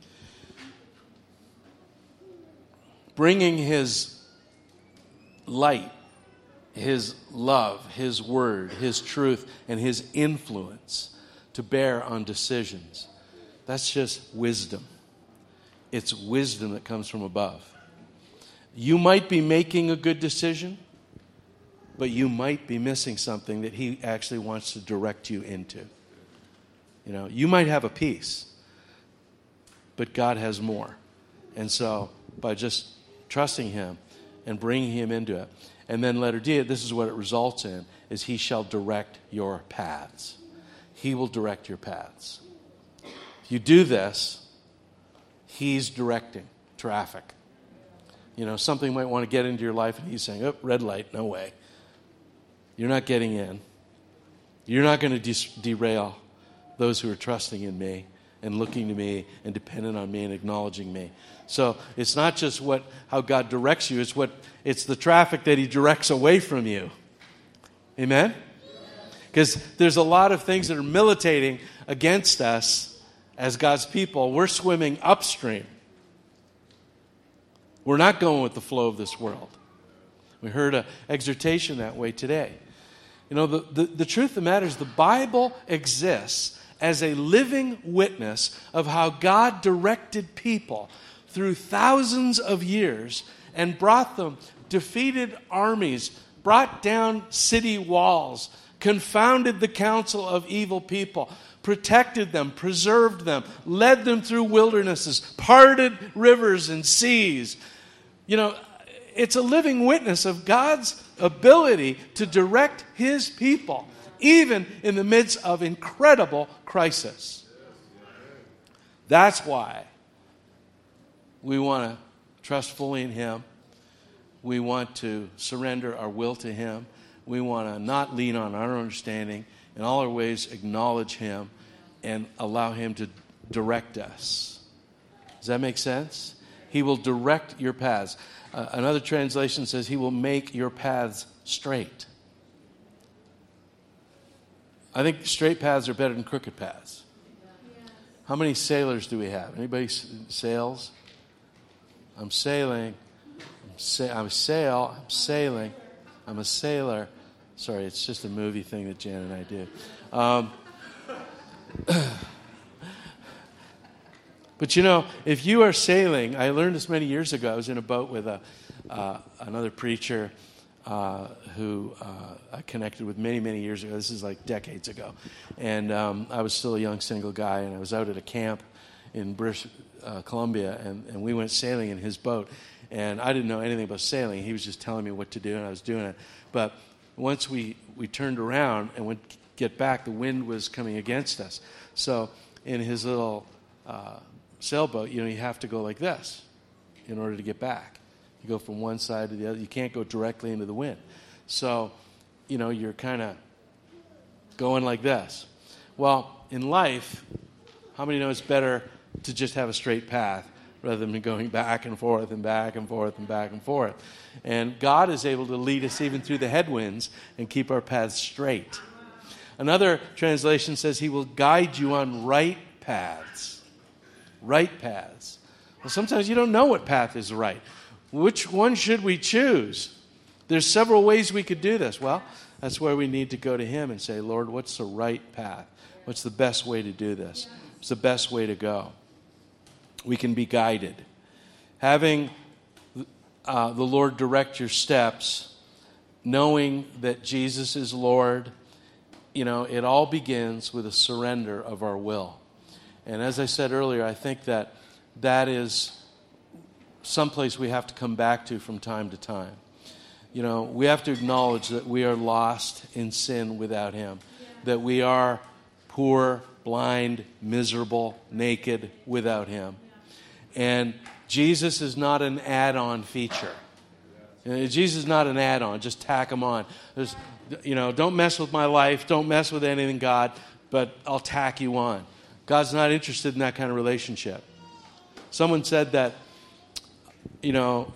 Bringing his light, his love, his word, his truth, and his influence to bear on decisions. That's just wisdom. It's wisdom that comes from above. You might be making a good decision, but you might be missing something that he actually wants to direct you into. You know, you might have a piece, but God has more. And so, by just trusting him and bringing him into it. And then letter D, this is what it results in, is he shall direct your paths. He will direct your paths. If you do this, he's directing traffic. You know, something might want to get into your life and he's saying, oh, red light, no way. You're not getting in. You're not going to de- derail those who are trusting in me and looking to me and dependent on me and acknowledging me. So it's not just what how God directs you, it's what it's the traffic that he directs away from you. Amen? Because there's a lot of things that are militating against us as God's people. We're swimming upstream. We're not going with the flow of this world. We heard an exhortation that way today. You know, the, the, the truth of the matter is the Bible exists as a living witness of how God directed people through thousands of years and brought them, defeated armies, brought down city walls, confounded the counsel of evil people, protected them, preserved them, led them through wildernesses, parted rivers and seas. You know, it's a living witness of God's ability to direct his people, even in the midst of incredible crisis. That's why we want to trust fully in him. We want to surrender our will to him. We want to not lean on our understanding. In all our ways, acknowledge him and allow him to direct us. Does that make sense? He will direct your paths. Uh, another translation says he will make your paths straight. I think straight paths are better than crooked paths. How many sailors do we have? Anybody sails? I'm sailing. I'm, sa- I'm sail. I'm sailing. I'm a sailor. Sorry, it's just a movie thing that Jan and I do. Um, but you know, if you are sailing, I learned this many years ago. I was in a boat with a uh, another preacher uh, who uh, I connected with many, many years ago. This is like decades ago. And um, I was still a young single guy, and I was out at a camp in British uh, Columbia, and, and we went sailing in his boat. And I didn't know anything about sailing. He was just telling me what to do, and I was doing it. But once we, we turned around and went to get back, the wind was coming against us. So in his little uh, sailboat, you know, you have to go like this in order to get back. You go from one side to the other. You can't go directly into the wind. So, you know, you're kind of going like this. Well, in life, how many know it's better to just have a straight path rather than going back and forth and back and forth and back and forth? And God is able to lead us even through the headwinds and keep our paths straight. Another translation says he will guide you on right paths. Right paths. Well, sometimes you don't know what path is right. Which one should we choose? There's several ways we could do this. Well, That's where we need to go to him and say, Lord, what's the right path? What's the best way to do this? What's the best way to go? We can be guided. Having uh, the Lord direct your steps, knowing that Jesus is Lord, you know, it all begins with a surrender of our will. And as I said earlier, I think that that is someplace we have to come back to from time to time. You know, we have to acknowledge that we are lost in sin without him, that we are poor, blind, miserable, naked without him. And Jesus is not an add-on feature. Jesus is not an add-on, just tack him on. There's, you know, don't mess with my life, don't mess with anything, God, but I'll tack you on. God's not interested in that kind of relationship. Someone said that, you know,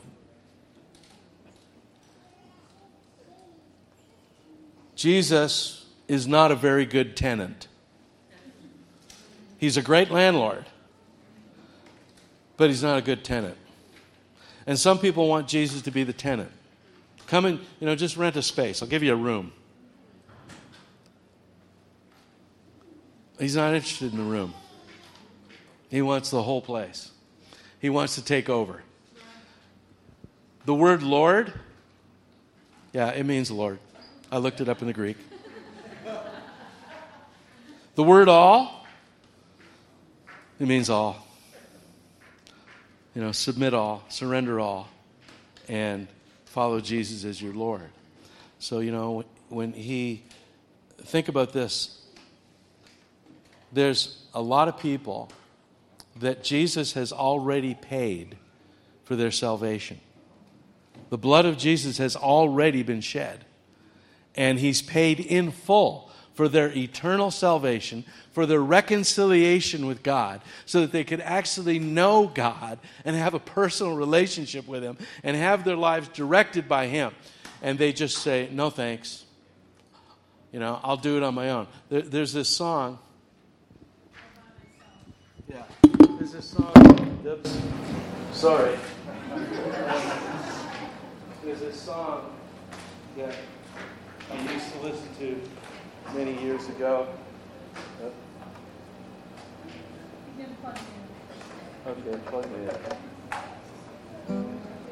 Jesus is not a very good tenant. He's a great landlord, but he's not a good tenant. And some people want Jesus to be the tenant. Come and, you know, just rent a space. I'll give you a room. He's not interested in the room. He wants the whole place. He wants to take over. The word Lord, yeah, it means Lord. I looked it up in the Greek. The word all, it means all. You know, submit all, surrender all, and follow Jesus as your Lord. So, you know, when he, think about this. There's a lot of people that Jesus has already paid for their salvation. The blood of Jesus has already been shed. And he's paid in full for their eternal salvation, for their reconciliation with God, so that they could actually know God and have a personal relationship with him and have their lives directed by him. And they just say, no thanks. You know, I'll do it on my own. There, there's this song. Yeah, there's this song. Oops. Sorry. There's this song that I used to listen to many years ago. Uh, okay, plug me in.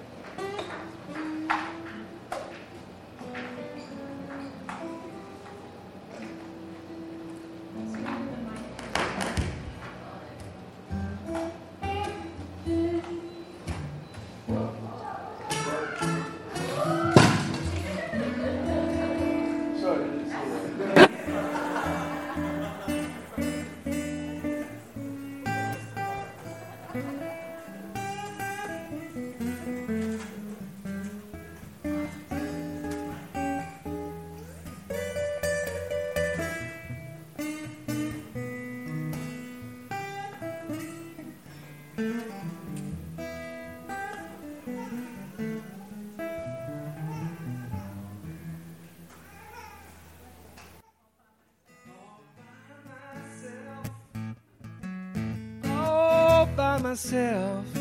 Myself,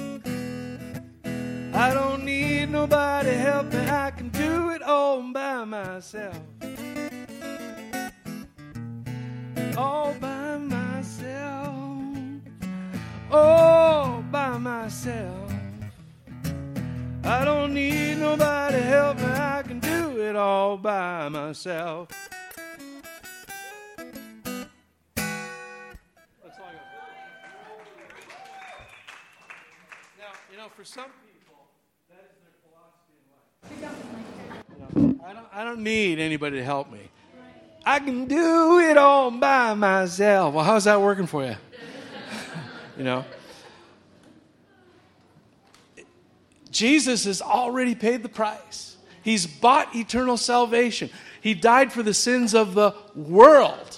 I don't need nobody help me. I can do it all by myself. All by myself. All by myself. I don't need nobody help me. I can do it all by myself. For some people, that is their philosophy in life. You know, I don't, I don't need anybody to help me. I can do it all by myself. Well, how's that working for you? You know, Jesus has already paid the price. He's bought eternal salvation. He died for the sins of the world.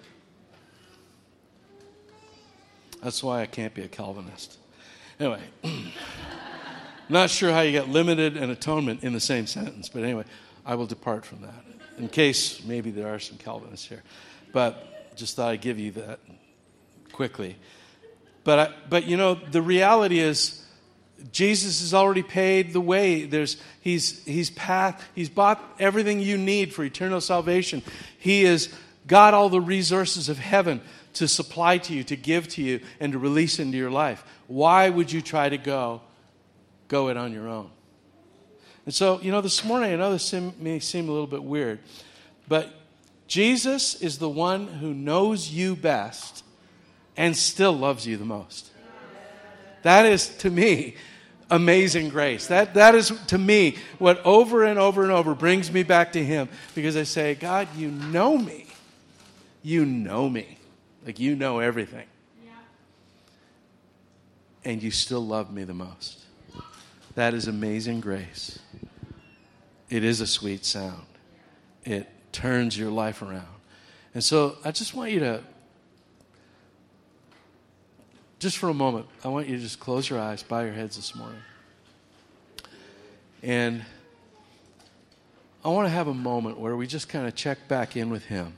That's why I can't be a Calvinist. Anyway, not sure how you get limited and atonement in the same sentence, but anyway, I will depart from that, in case maybe there are some Calvinists here. But just thought I'd give you that quickly. But, I, but you know, the reality is, Jesus has already paid the way. There's, he's, he's, path, he's bought everything you need for eternal salvation. He has got all the resources of heaven to supply to you, to give to you, and to release into your life. Why would you try to go, go it on your own? And so, you know, this morning, I know this may seem a little bit weird, but Jesus is the one who knows you best and still loves you the most. That is, to me, amazing grace. That that is, to me, what over and over and over brings me back to Him. Because I say, God, you know me. You know me. Like you know everything. Yeah. And you still love me the most. That is amazing grace. It is a sweet sound. It turns your life around. And so I just want you to, just for a moment, I want you to just close your eyes, bow your heads this morning. And I want to have a moment where we just kind of check back in with Him.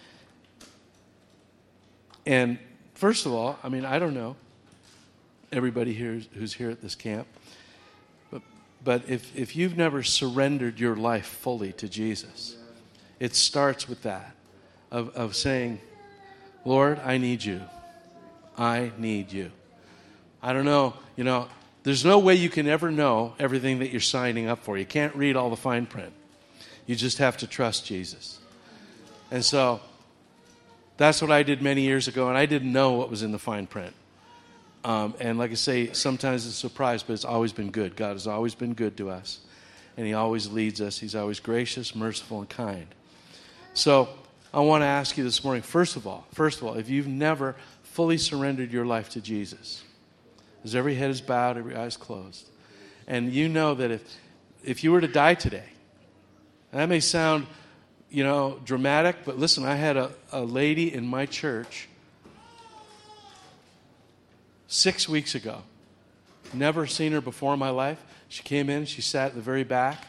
And first of all, I mean, I don't know everybody here who's here at this camp, but, but if, if you've never surrendered your life fully to Jesus, it starts with that, of, of saying, Lord, I need you. I need you. I don't know, you know, there's no way you can ever know everything that you're signing up for. You can't read all the fine print. You just have to trust Jesus. And so that's what I did many years ago, and I didn't know what was in the fine print. Um, and like I say, sometimes it's a surprise, but it's always been good. God has always been good to us, and He always leads us. He's always gracious, merciful, and kind. So I want to ask you this morning, first of all, first of all, if you've never fully surrendered your life to Jesus, as every head is bowed, every eye is closed, and you know that if if you were to die today, and that may sound, you know, dramatic, but listen, I had a, a lady in my church six weeks ago. Never seen her before in my life. She came in, she sat at the very back.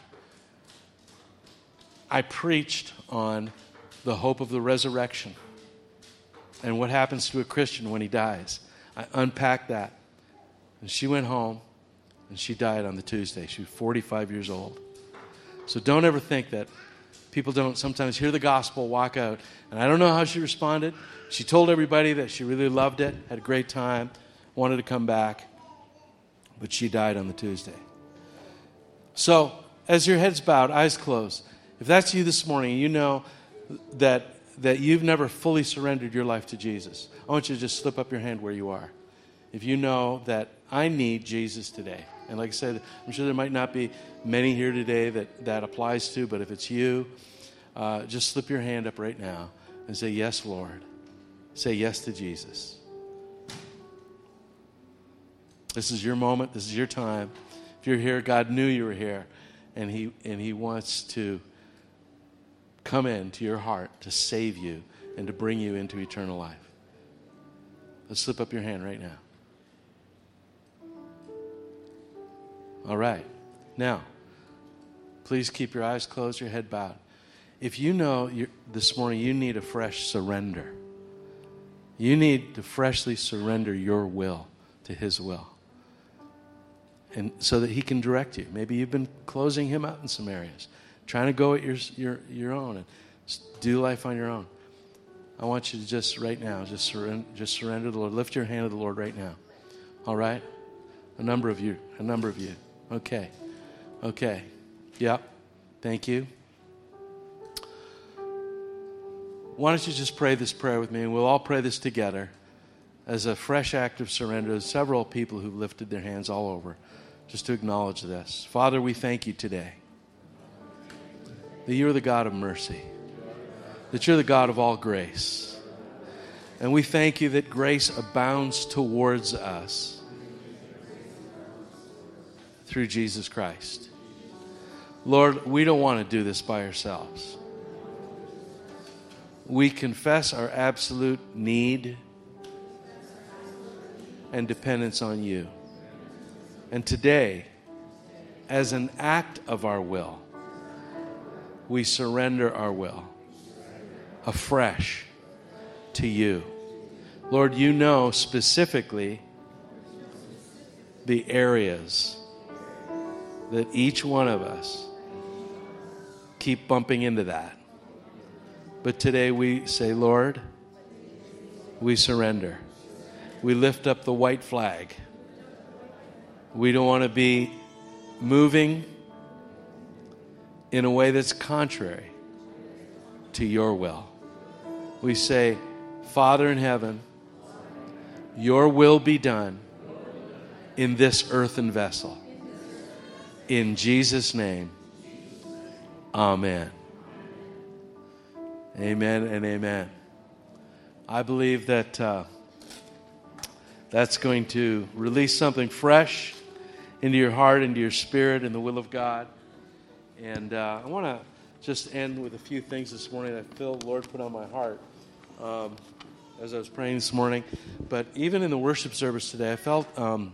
I preached on the hope of the resurrection and what happens to a Christian when he dies. I unpacked that. And she went home, and she died on the Tuesday. She was forty-five years old. So don't ever think that people don't sometimes hear the gospel, walk out. And I don't know how she responded. She told everybody that she really loved it, had a great time, wanted to come back. But she died on the Tuesday. So as your head's bowed, eyes closed, if that's you this morning, you know that that you've never fully surrendered your life to Jesus, I want you to just slip up your hand where you are. If you know that I need Jesus today, and like I said, I'm sure there might not be many here today that that applies to, but if it's you, uh, just slip your hand up right now and say, yes, Lord. Say yes to Jesus. This is your moment. This is your time. If you're here, God knew you were here, and He and He wants to come into your heart to save you and to bring you into eternal life. Let's slip up your hand right now. All right. Now, please keep your eyes closed, your head bowed. If you know you're, this morning you need a fresh surrender, you need to freshly surrender your will to His will, and so that He can direct you. Maybe you've been closing Him out in some areas, trying to go at your your your own and do life on your own. I want you to just right now, just surrender, just surrender to the Lord. Lift your hand to the Lord right now. All right? A number of you, a number of you. Okay. Okay. Yep. Thank you. Why don't you just pray this prayer with me, and we'll all pray this together as a fresh act of surrender. There's several people who've lifted their hands all over just to acknowledge this. Father, we thank you today that you're the God of mercy, that you're the God of all grace. And we thank you that grace abounds towards us through Jesus Christ. Lord, we don't want to do this by ourselves. We confess our absolute need and dependence on you. And today, as an act of our will, we surrender our will afresh to you. Lord, you know specifically the areas that each one of us keep bumping into that. But today we say, Lord, we surrender. We lift up the white flag. We don't want to be moving in a way that's contrary to your will. We say, Father in heaven, your will be done in this earthen vessel. In Jesus' name, amen. Amen and amen. I believe that uh, that's going to release something fresh into your heart, into your spirit, in the will of God. And uh, I want to just end with a few things this morning that I feel the Lord put on my heart um, as I was praying this morning. But even in the worship service today, I felt, um,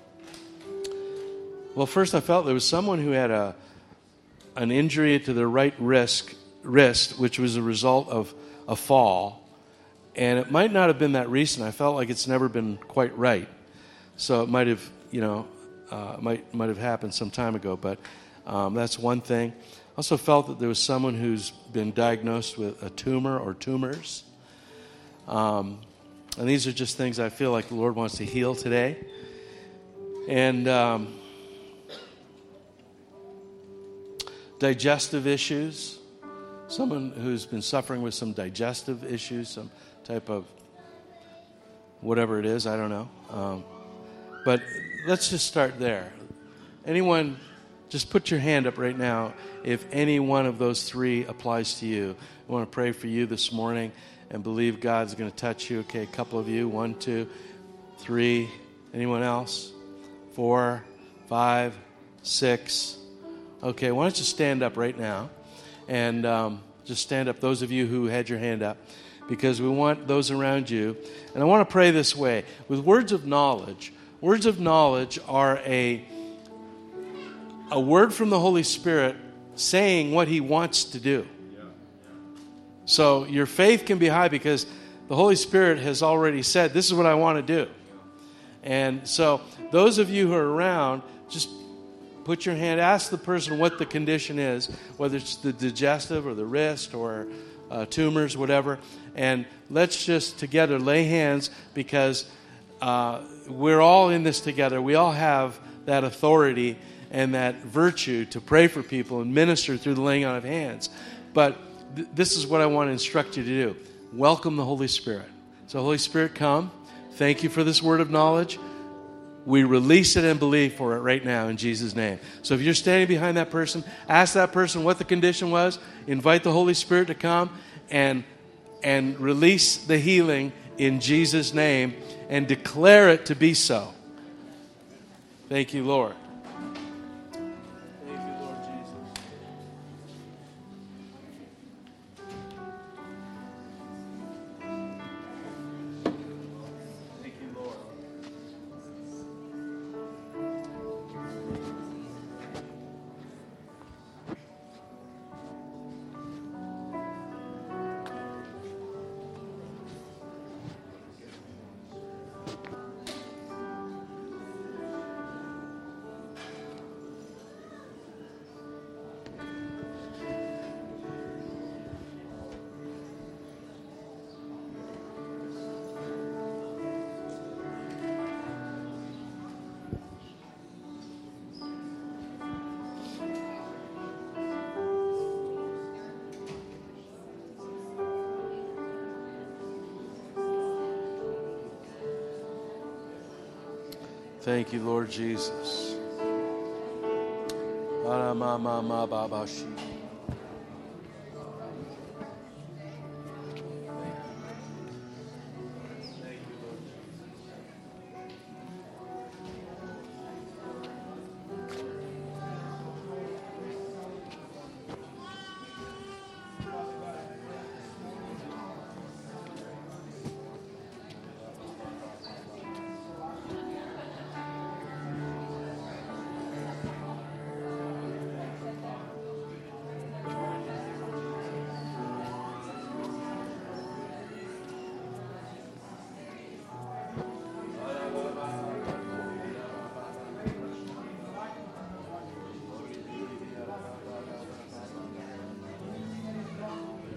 well, first I felt there was someone who had a an injury to their right wrist, wrist, which was a result of a fall. And it might not have been that recent. I felt like it's never been quite right. So it might have, you know, uh, might might have happened some time ago. But um, that's one thing. I also felt that there was someone who's been diagnosed with a tumor or tumors. Um, and these are just things I feel like the Lord wants to heal today. And um, digestive issues. Someone who's been suffering with some digestive issues, some type of whatever it is, I don't know. Um, but let's just start there. Anyone, just put your hand up right now if any one of those three applies to you. I want to pray for you this morning and believe God's going to touch you. Okay, a couple of you. One, two, three. Anyone else? Four, five, six. Okay, why don't you stand up right now? And um, just stand up, those of you who had your hand up, because we want those around you. And I want to pray this way. With words of knowledge, words of knowledge are a, a word from the Holy Spirit saying what He wants to do. So your faith can be high because the Holy Spirit has already said, this is what I want to do. And so those of you who are around, just put your hand, ask the person what the condition is, whether it's the digestive or the wrist or uh, tumors, whatever. And let's just together lay hands because uh, we're all in this together. We all have that authority and that virtue to pray for people and minister through the laying on of hands. But th- this is what I want to instruct you to do. Welcome the Holy Spirit. So Holy Spirit, come. Thank you for this word of knowledge. We release it and believe for it right now in Jesus' name. So if you're standing behind that person, ask that person what the condition was. Invite the Holy Spirit to come and, and release the healing in Jesus' name and declare it to be so. Thank you, Lord. Thank you, Lord Jesus. Thank you, Lord. Thank you, Lord Jesus.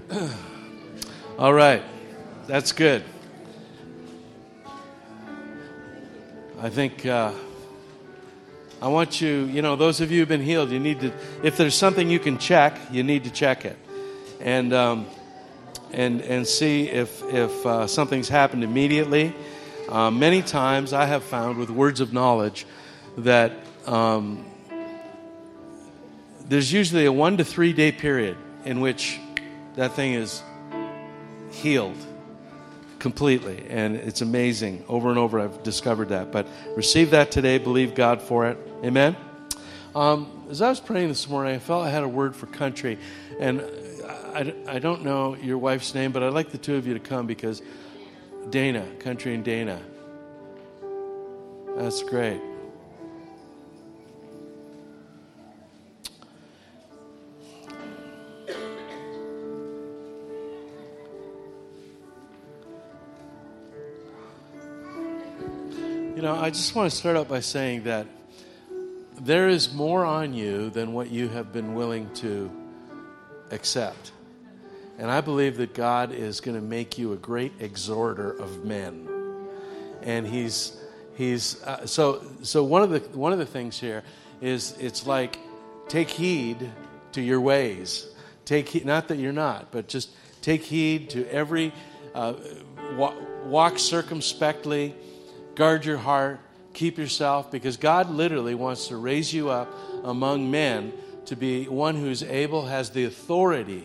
All right. That's good. I think uh, I want you, you know, those of you who've been healed, you need to, if there's something you can check, you need to check it. And um, and and see if, if uh, something's happened immediately. Uh, many times I have found with words of knowledge that um, there's usually a one to three day period in which that thing is healed completely, and it's amazing. Over and over I've discovered that. But receive that today, believe God for it. Amen. Um, as I was praying this morning, I felt I had a word for country, and I, I don't know your wife's name, but I'd like the two of you to come, because Dana, Country and Dana. That's great. You know, I just want to start out by saying that there is more on you than what you have been willing to accept. And I believe that God is going to make you a great exhorter of men. And he's he's uh, so so one of the one of the things here is it's like take heed to your ways. Take heed, not that you're not, but just take heed to every uh, wa- walk circumspectly. Guard your heart, keep yourself, because God literally wants to raise you up among men to be one who's able, has the authority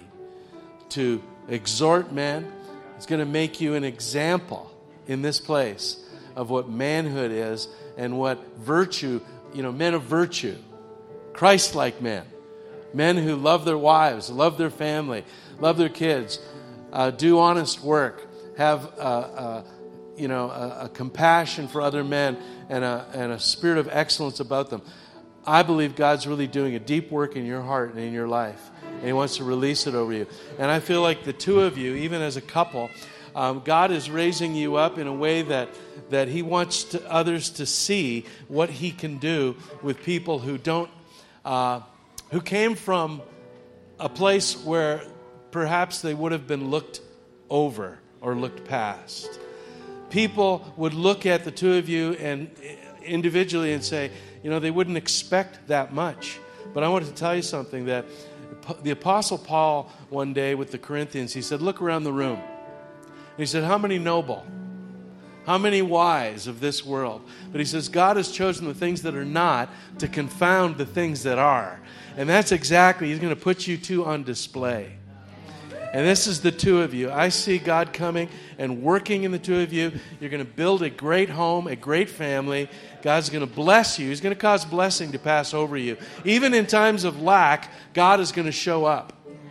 to exhort men. It's going to make you an example in this place of what manhood is and what virtue, you know, men of virtue, Christ-like men, men who love their wives, love their family, love their kids, uh, do honest work, have uh, uh, you know, a, a compassion for other men and a, and a spirit of excellence about them. I believe God's really doing a deep work in your heart and in your life, and He wants to release it over you. And I feel like the two of you, even as a couple, um, God is raising you up in a way that that He wants to, others to see what He can do with people who don't, uh, who came from a place where perhaps they would have been looked over or looked past. People would look at the two of you and individually and say, you know, they wouldn't expect that much. But I want to tell you something, that the Apostle Paul one day with the Corinthians, he said, look around the room. And he said, how many noble? How many wise of this world? But he says, God has chosen the things that are not to confound the things that are. And that's exactly, He's going to put you two on display. And this is the two of you. I see God coming and working in the two of you. You're going to build a great home, a great family. God's going to bless you. He's going to cause blessing to pass over you. Even in times of lack, God is going to show up.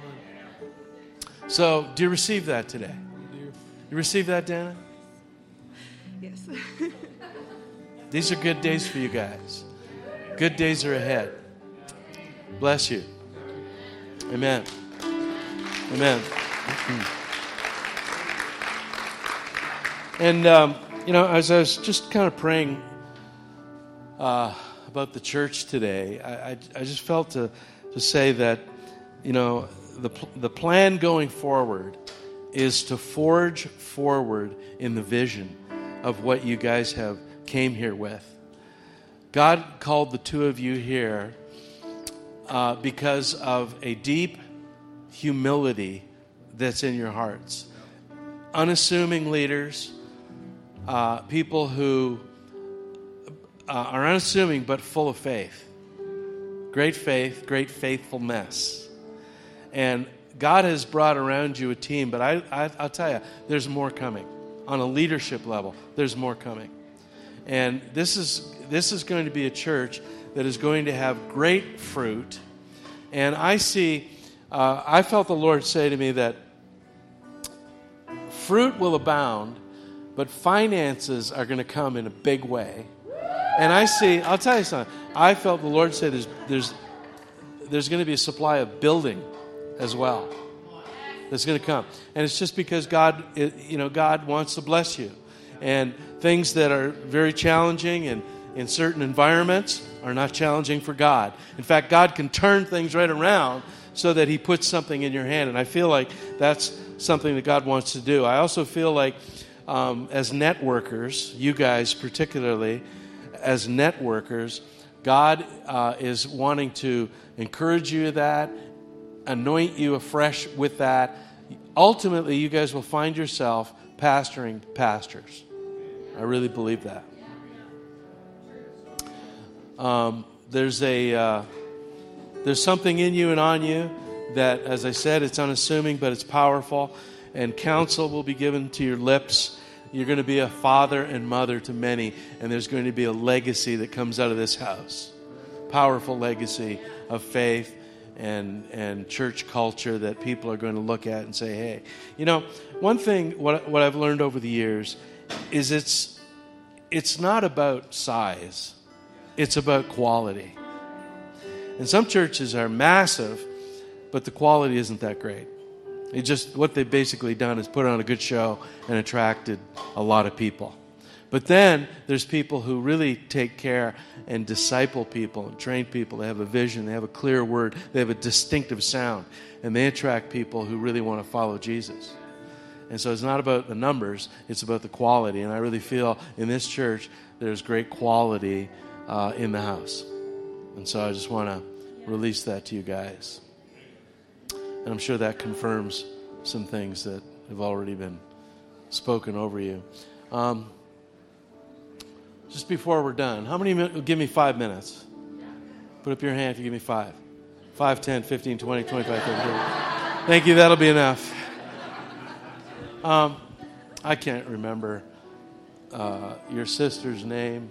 So, do you receive that today? You receive that, Dana? Yes. These are good days for you guys. Good days are ahead. Bless you. Amen. Amen. And, um, you know, as I was just kind of praying uh, about the church today, I, I, I just felt to, to say that, you know, the, the plan going forward is to forge forward in the vision of what you guys have came here with. God called the two of you here uh, because of a deep humility that's in your hearts. Unassuming leaders, uh, people who uh, are unassuming but full of faith. Great faith, great faithfulness. And God has brought around you a team, but I, I, I'll tell you, there's more coming. On a leadership level, there's more coming. And this is this is going to be a church that is going to have great fruit. And I see, uh, I felt the Lord say to me that fruit will abound, but finances are going to come in a big way. And I see, I'll tell you something, I felt the Lord say there's there's there's going to be a supply of building as well that's going to come. And it's just because God, you know, God wants to bless you. And things that are very challenging and in certain environments are not challenging for God. In fact, God can turn things right around so that he puts something in your hand. And I feel like that's something that God wants to do. I also feel like um, as networkers, you guys particularly, as networkers, God uh, is wanting to encourage you with that, anoint you afresh with that. Ultimately, you guys will find yourself pastoring pastors. I really believe that. Um, there's a uh, there's something in you and on you that, as I said, it's unassuming, but it's powerful. And counsel will be given to your lips. You're going to be a father and mother to many, and there's going to be a legacy that comes out of this house. Powerful legacy of faith and and church culture that people are going to look at and say, hey, you know, one thing, what what I've learned over the years is it's it's not about size. It's about quality. And some churches are massive, but the quality isn't that great. It just, what they've basically done is put on a good show and attracted a lot of people. But then there's people who really take care and disciple people and train people. They have a vision, they have a clear word, they have a distinctive sound, and they attract people who really want to follow Jesus. And so it's not about the numbers, it's about the quality. And I really feel in this church there's great quality uh, in the house. And so I just want to release that to you guys. And I'm sure that confirms some things that have already been spoken over you. Um, just before we're done, how many minutes? Give me five minutes. Put up your hand if you give me five. Five, ten, fifteen, twenty, twenty-five, thirty. Thank you. That'll be enough. Um, I can't remember uh, your sister's name.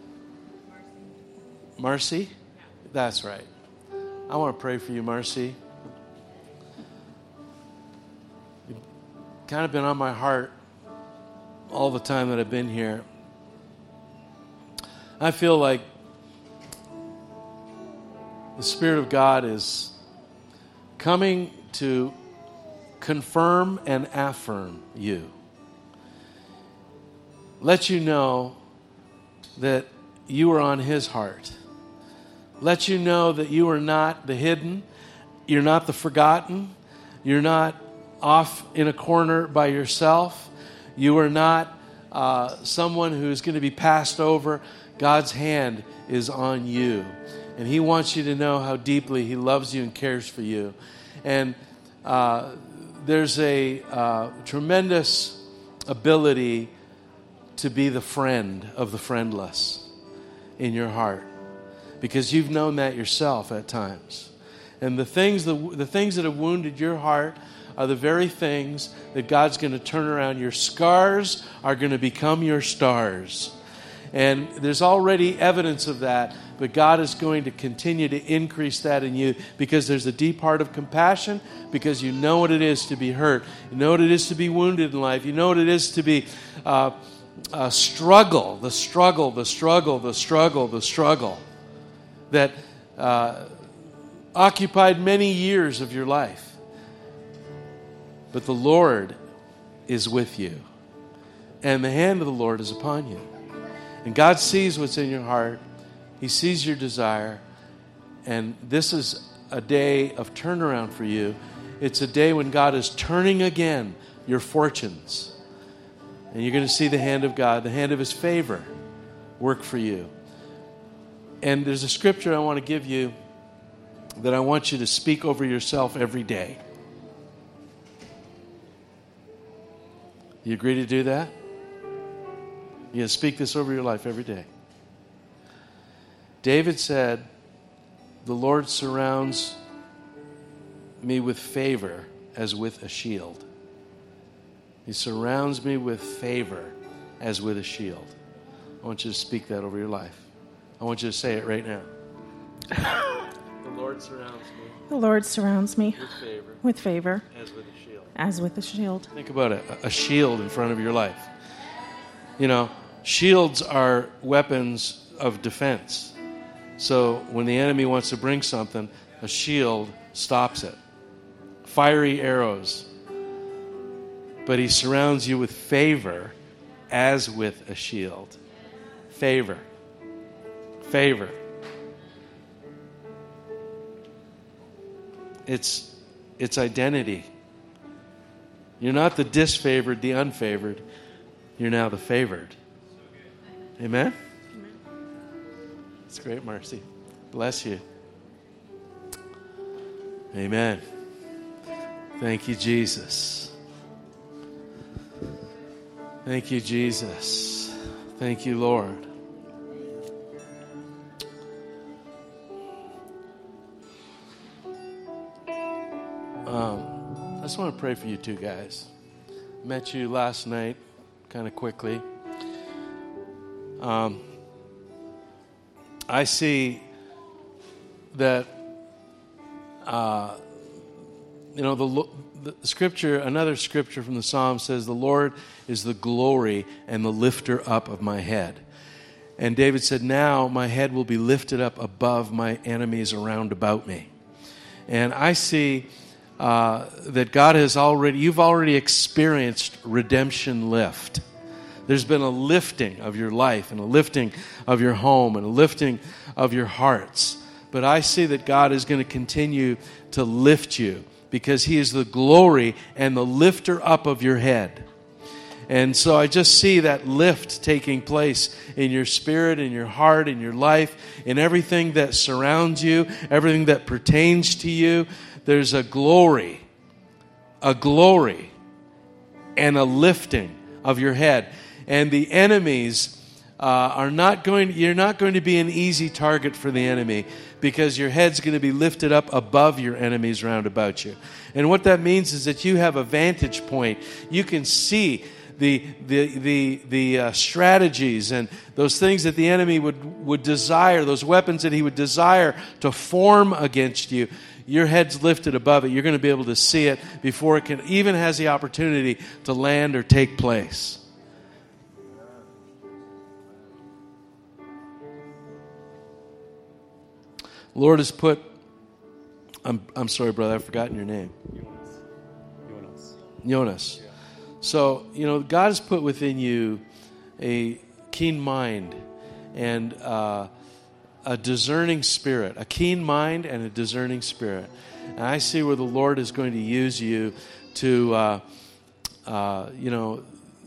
Marcy? That's right. I want to pray for you, Marcy. You've kind of been on my heart all the time that I've been here. I feel like the Spirit of God is coming to confirm and affirm you. Let you know that you are on His heart. Let you know that you are not the hidden. You're not the forgotten. You're not off in a corner by yourself. You are not uh, someone who's going to be passed over. God's hand is on you. And He wants you to know how deeply He loves you and cares for you. And uh, there's a uh, tremendous ability to be the friend of the friendless in your heart, because you've known that yourself at times. And the things the, the things that have wounded your heart are the very things that God's going to turn around. Your scars are going to become your stars. And there's already evidence of that, but God is going to continue to increase that in you, because there's a deep heart of compassion, because you know what it is to be hurt. You know what it is to be wounded in life. You know what it is to be uh, uh, struggle, the struggle, the struggle, the struggle, the struggle that uh, occupied many years of your life. But the Lord is with you, and the hand of the Lord is upon you. And God sees what's in your heart. He sees your desire. And this is a day of turnaround for you. It's a day when God is turning again your fortunes. And you're going to see the hand of God, the hand of His favor work for you. And there's a scripture I want to give you that I want you to speak over yourself every day. You agree to do that? You speak this over your life every day. David said, "The Lord surrounds me with favor as with a shield." He surrounds me with favor as with a shield. I want you to speak that over your life. I want you to say it right now. The Lord surrounds me. The Lord surrounds me with favor, with favor as with a shield. as with a shield. Think about it, a shield in front of your life. You know, shields are weapons of defense. So when the enemy wants to bring something, a shield stops it. Fiery arrows. But He surrounds you with favor as with a shield. Favor. Favor. It's, it's identity. You're not the disfavored, the unfavored. You're now the favored. Amen? It's great, Marcy. Bless you. Amen. Thank you, Jesus. Thank you, Jesus. Thank you, Lord. Um, I just want to pray for you two guys. Met you last night, kind of quickly. Um, I see that, uh, you know, the, the scripture, another scripture from the Psalm says, the Lord is the glory and the lifter up of my head. And David said, now my head will be lifted up above my enemies around about me. And I see uh, that God has already, you've already experienced redemption lift. There's been a lifting of your life and a lifting of your home and a lifting of your hearts. But I see that God is going to continue to lift you because He is the glory and the lifter up of your head. And so I just see that lift taking place in your spirit, in your heart, in your life, in everything that surrounds you, everything that pertains to you. There's a glory, a glory, and a lifting of your head. And the enemies uh, are not going, you're not going to be an easy target for the enemy because your head's going to be lifted up above your enemies round about you. And what that means is that you have a vantage point. You can see the the the the uh, strategies and those things that the enemy would, would desire, those weapons that he would desire to form against you. Your head's lifted above it. You're going to be able to see it before it can even has the opportunity to land or take place. Lord has put, I'm I'm sorry, brother, I've forgotten your name. Jonas. Jonas. Jonas. Yeah. So, you know, God has put within you a keen mind and uh, a discerning spirit, a keen mind and a discerning spirit. And I see where the Lord is going to use you to, uh, uh, you know,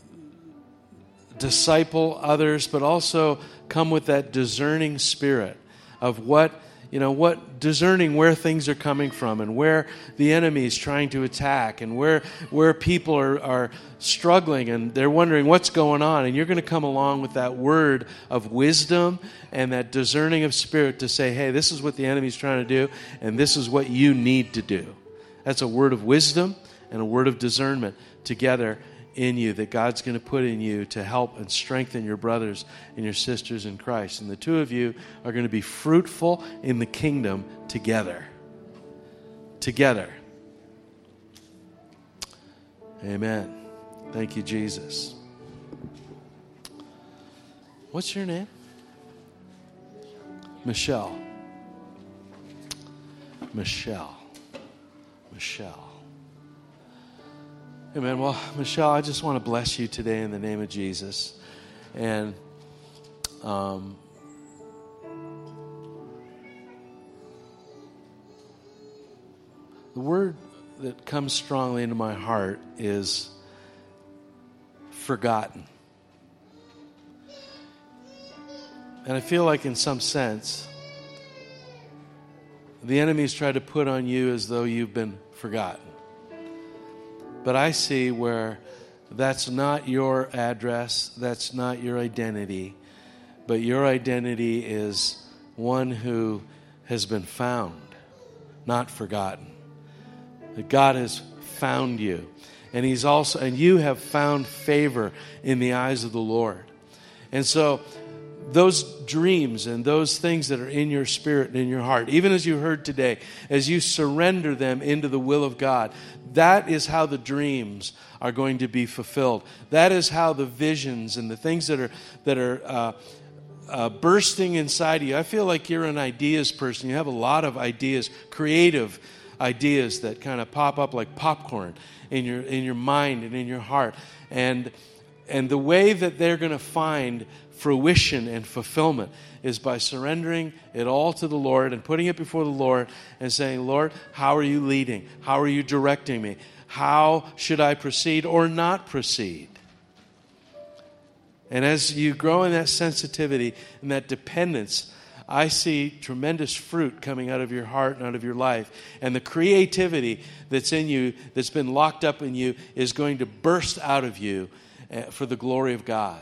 disciple others, but also come with that discerning spirit of what, you know, what discerning where things are coming from and where the enemy is trying to attack and where where people are, are struggling and they're wondering what's going on. And you're going to come along with that word of wisdom and that discerning of spirit to say, hey, this is what the enemy's trying to do and this is what you need to do. That's a word of wisdom and a word of discernment together in you that God's going to put in you to help and strengthen your brothers and your sisters in Christ. And the two of you are going to be fruitful in the kingdom together. Together. Amen. Thank you, Jesus. What's your name? Michelle. Michelle. Michelle. Amen. Well, Michelle, I just want to bless you today in the name of Jesus. And um, the word that comes strongly into my heart is forgotten. And I feel like in some sense, the enemy's tried to put on you as though you've been forgotten. But I see where that's not your address, that's not your identity, but your identity is one who has been found, not forgotten. That God has found you, and He's also, and you have found favor in the eyes of the Lord. And so those dreams and those things that are in your spirit and in your heart, even as you heard today, as you surrender them into the will of God, that is how the dreams are going to be fulfilled. That is how the visions and the things that are that are uh, uh, bursting inside of you. I feel like you're an ideas person. You have a lot of ideas, creative ideas that kind of pop up like popcorn in your in your mind and in your heart. And And the way that they're going to find fruition and fulfillment is by surrendering it all to the Lord and putting it before the Lord and saying, Lord, how are you leading? How are you directing me? How should I proceed or not proceed? And as you grow in that sensitivity and that dependence, I see tremendous fruit coming out of your heart and out of your life. And the creativity that's in you, that's been locked up in you, is going to burst out of you for the glory of God.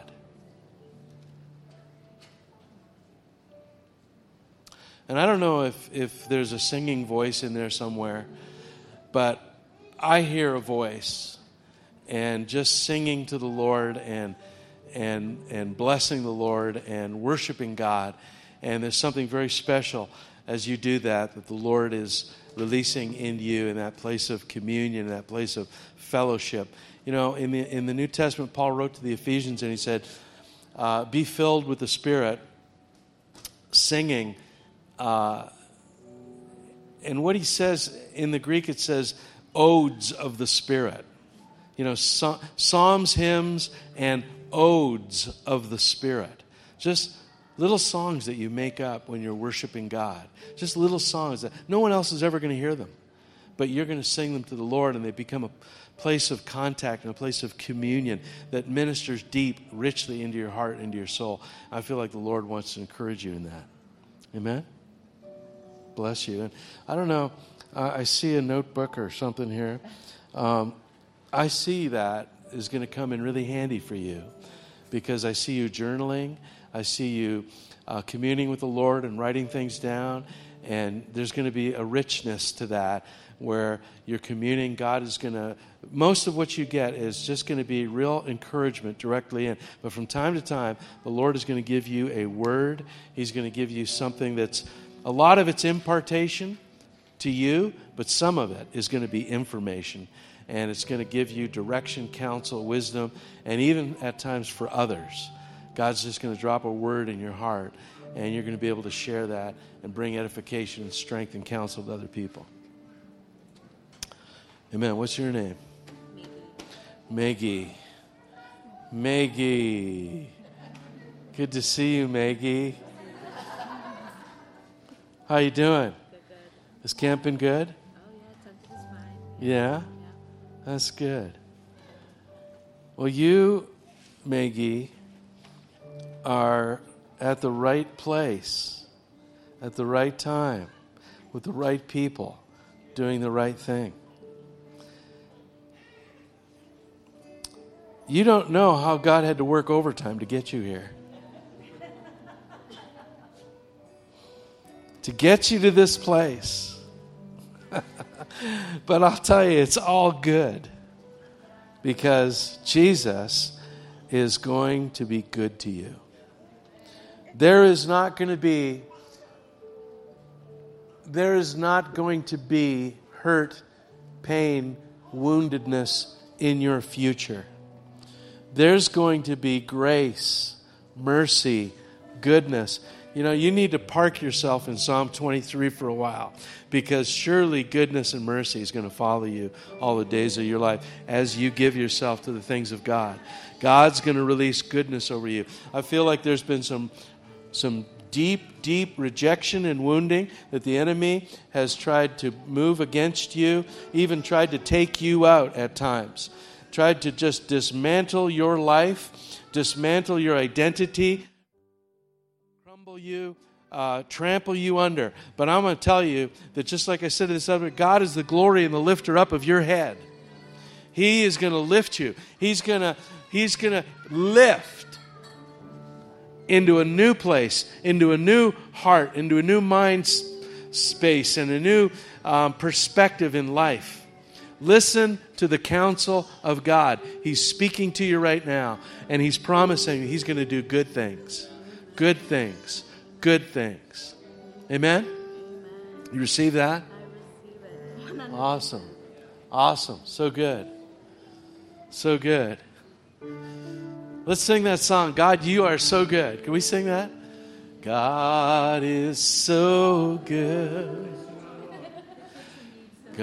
And I don't know if, if there's a singing voice in there somewhere, but I hear a voice, and just singing to the Lord and and and blessing the Lord and worshiping God. And there's something very special as you do that, that the Lord is releasing in you in that place of communion, in that place of fellowship. You know, in the in the New Testament, Paul wrote to the Ephesians and he said, uh, be filled with the Spirit, singing. Uh, and what he says in the Greek, it says, odes of the Spirit. You know, so, psalms, hymns, and odes of the Spirit. Just little songs that you make up when you're worshiping God. Just little songs that no one else is ever going to hear them. But you're going to sing them to the Lord, and they become a place of contact and a place of communion that ministers deep, richly into your heart, into your soul. I feel like the Lord wants to encourage you in that. Amen? Bless you. And I don't know, uh, I see a notebook or something here. Um, I see that is going to come in really handy for you because I see you journaling. I see you uh, communing with the Lord and writing things down. And there's going to be a richness to that where you're communing. God is going to, most of what you get is just going to be real encouragement directly in. But from time to time, the Lord is going to give you a word. He's going to give you something that's, a lot of it's impartation to you, but some of it is going to be information. And it's going to give you direction, counsel, wisdom, and even at times for others. God's just going to drop a word in your heart, and you're going to be able to share that and bring edification and strength and counsel to other people. Amen. What's your name? Maggie. Maggie. Good to see you, Maggie. How you doing? Good, good. Has camp been good? Oh, yeah, Tucker is fine. Yeah? Yeah. That's good. Well, you, Maggie, are at the right place, at the right time, with the right people, doing the right thing. You don't know how God had to work overtime to get you here. To get you to this place. But I'll tell you, it's all good. Because Jesus is going to be good to you. There is not going to be, there is not going to be hurt, pain, woundedness in your future. There's going to be grace, mercy, goodness. You know, you need to park yourself in Psalm twenty-three for a while, because surely goodness and mercy is going to follow you all the days of your life as you give yourself to the things of God. God's going to release goodness over you. I feel like there's been some some deep, deep rejection and wounding that the enemy has tried to move against you, even tried to take you out at times, tried to just dismantle your life, dismantle your identity, crumble you, uh, trample you under. But I'm going to tell you that just like I said to this other, God is the glory and the lifter up of your head. He is going to lift you. He's going to He's going to lift into a new place, into a new heart, into a new mind s- space, and a new um, perspective in life. Listen to the counsel of God. He's speaking to you right now, and He's promising He's going to do good things. Good things. Good things. Amen? You receive that? I receive it. Awesome. Awesome. So good. So good. Let's sing that song, God, You Are So Good. Can we sing that? God is so good.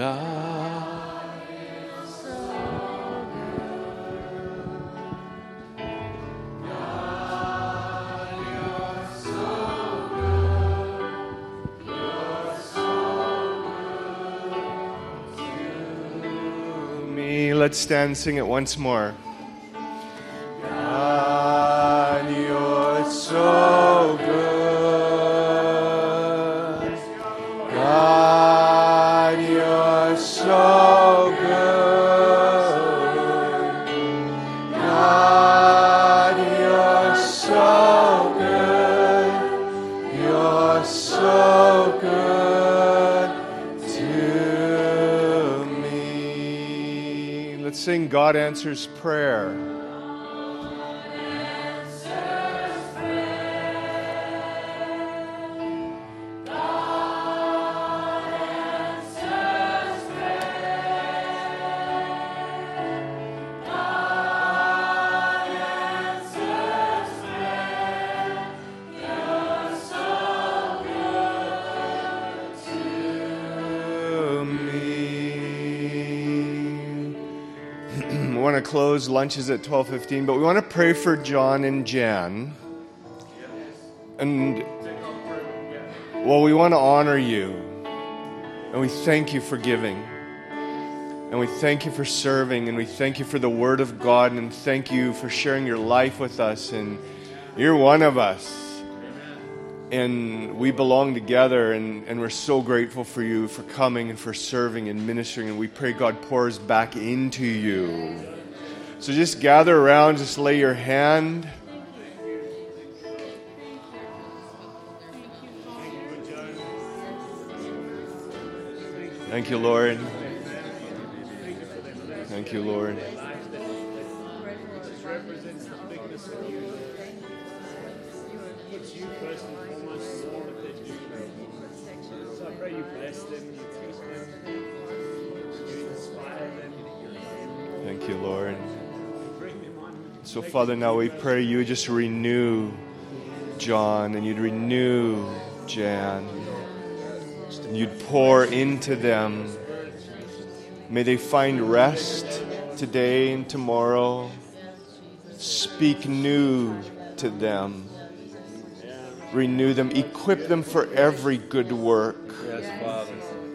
God is so good. me. Let's stand and sing it once more. God, you're so good. God, you're so good. God, you're so good. You're so good to me. Let's sing God Answers Prayer. Close. Lunch is at twelve fifteen, but we want to pray for John and Jan. And, well, we want to honor you. And we thank you for giving. And we thank you for serving. And we thank you for the Word of God. And thank you for sharing your life with us. And you're one of us. And we belong together. And, and we're so grateful for you for coming and for serving and ministering. And we pray God pours back into you. So just gather around, just lay your hand. Thank you, Lord. Thank you, Lord. Thank you, Lord. So, Father, now we pray you would just renew John and you'd renew Jan. And you'd pour into them. May they find rest today and tomorrow. Speak new to them. Renew them. Equip them for every good work. Yes, Father.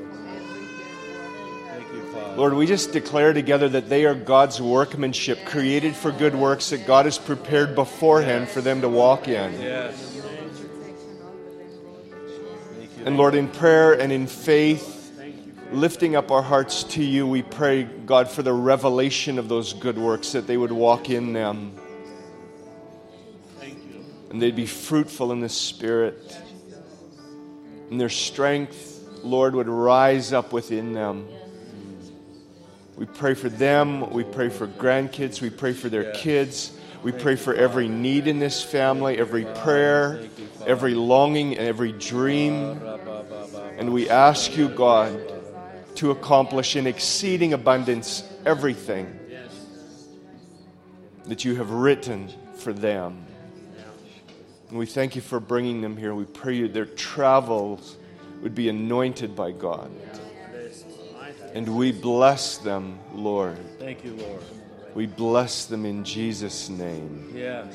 Lord, we just declare together that they are God's workmanship, created for good works that God has prepared beforehand for them to walk in. Yes. And Lord, in prayer and in faith, lifting up our hearts to you, we pray, God, for the revelation of those good works, that they would walk in them. And they'd be fruitful in the Spirit. And their strength, Lord, would rise up within them. We pray for them. We pray for grandkids. We pray for their kids. We pray for every need in this family, every prayer, every longing, and every dream. And we ask you, God, to accomplish in exceeding abundance everything that you have written for them. And we thank you for bringing them here. We pray you their travels would be anointed by God. And we bless them, Lord. Thank you, Lord. We bless them in Jesus' name. Yes.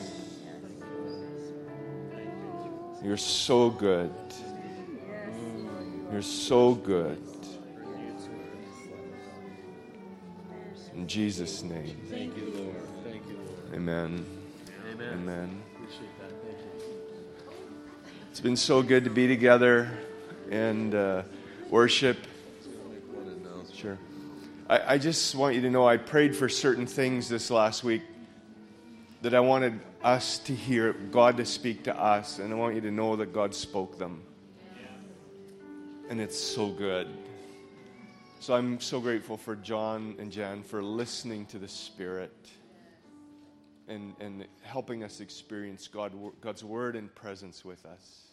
You're so good. You're so good. In Jesus' name. Thank you, Lord. Thank you, Lord. Amen. Amen. Amen. Appreciate that. Thank you. It's been so good to be together and uh, worship. Sure. I, I just want you to know I prayed for certain things this last week that I wanted us to hear, God to speak to us, and I want you to know that God spoke them. And it's so good. So I'm so grateful for John and Jan for listening to the Spirit and, and helping us experience God, God's Word and presence with us.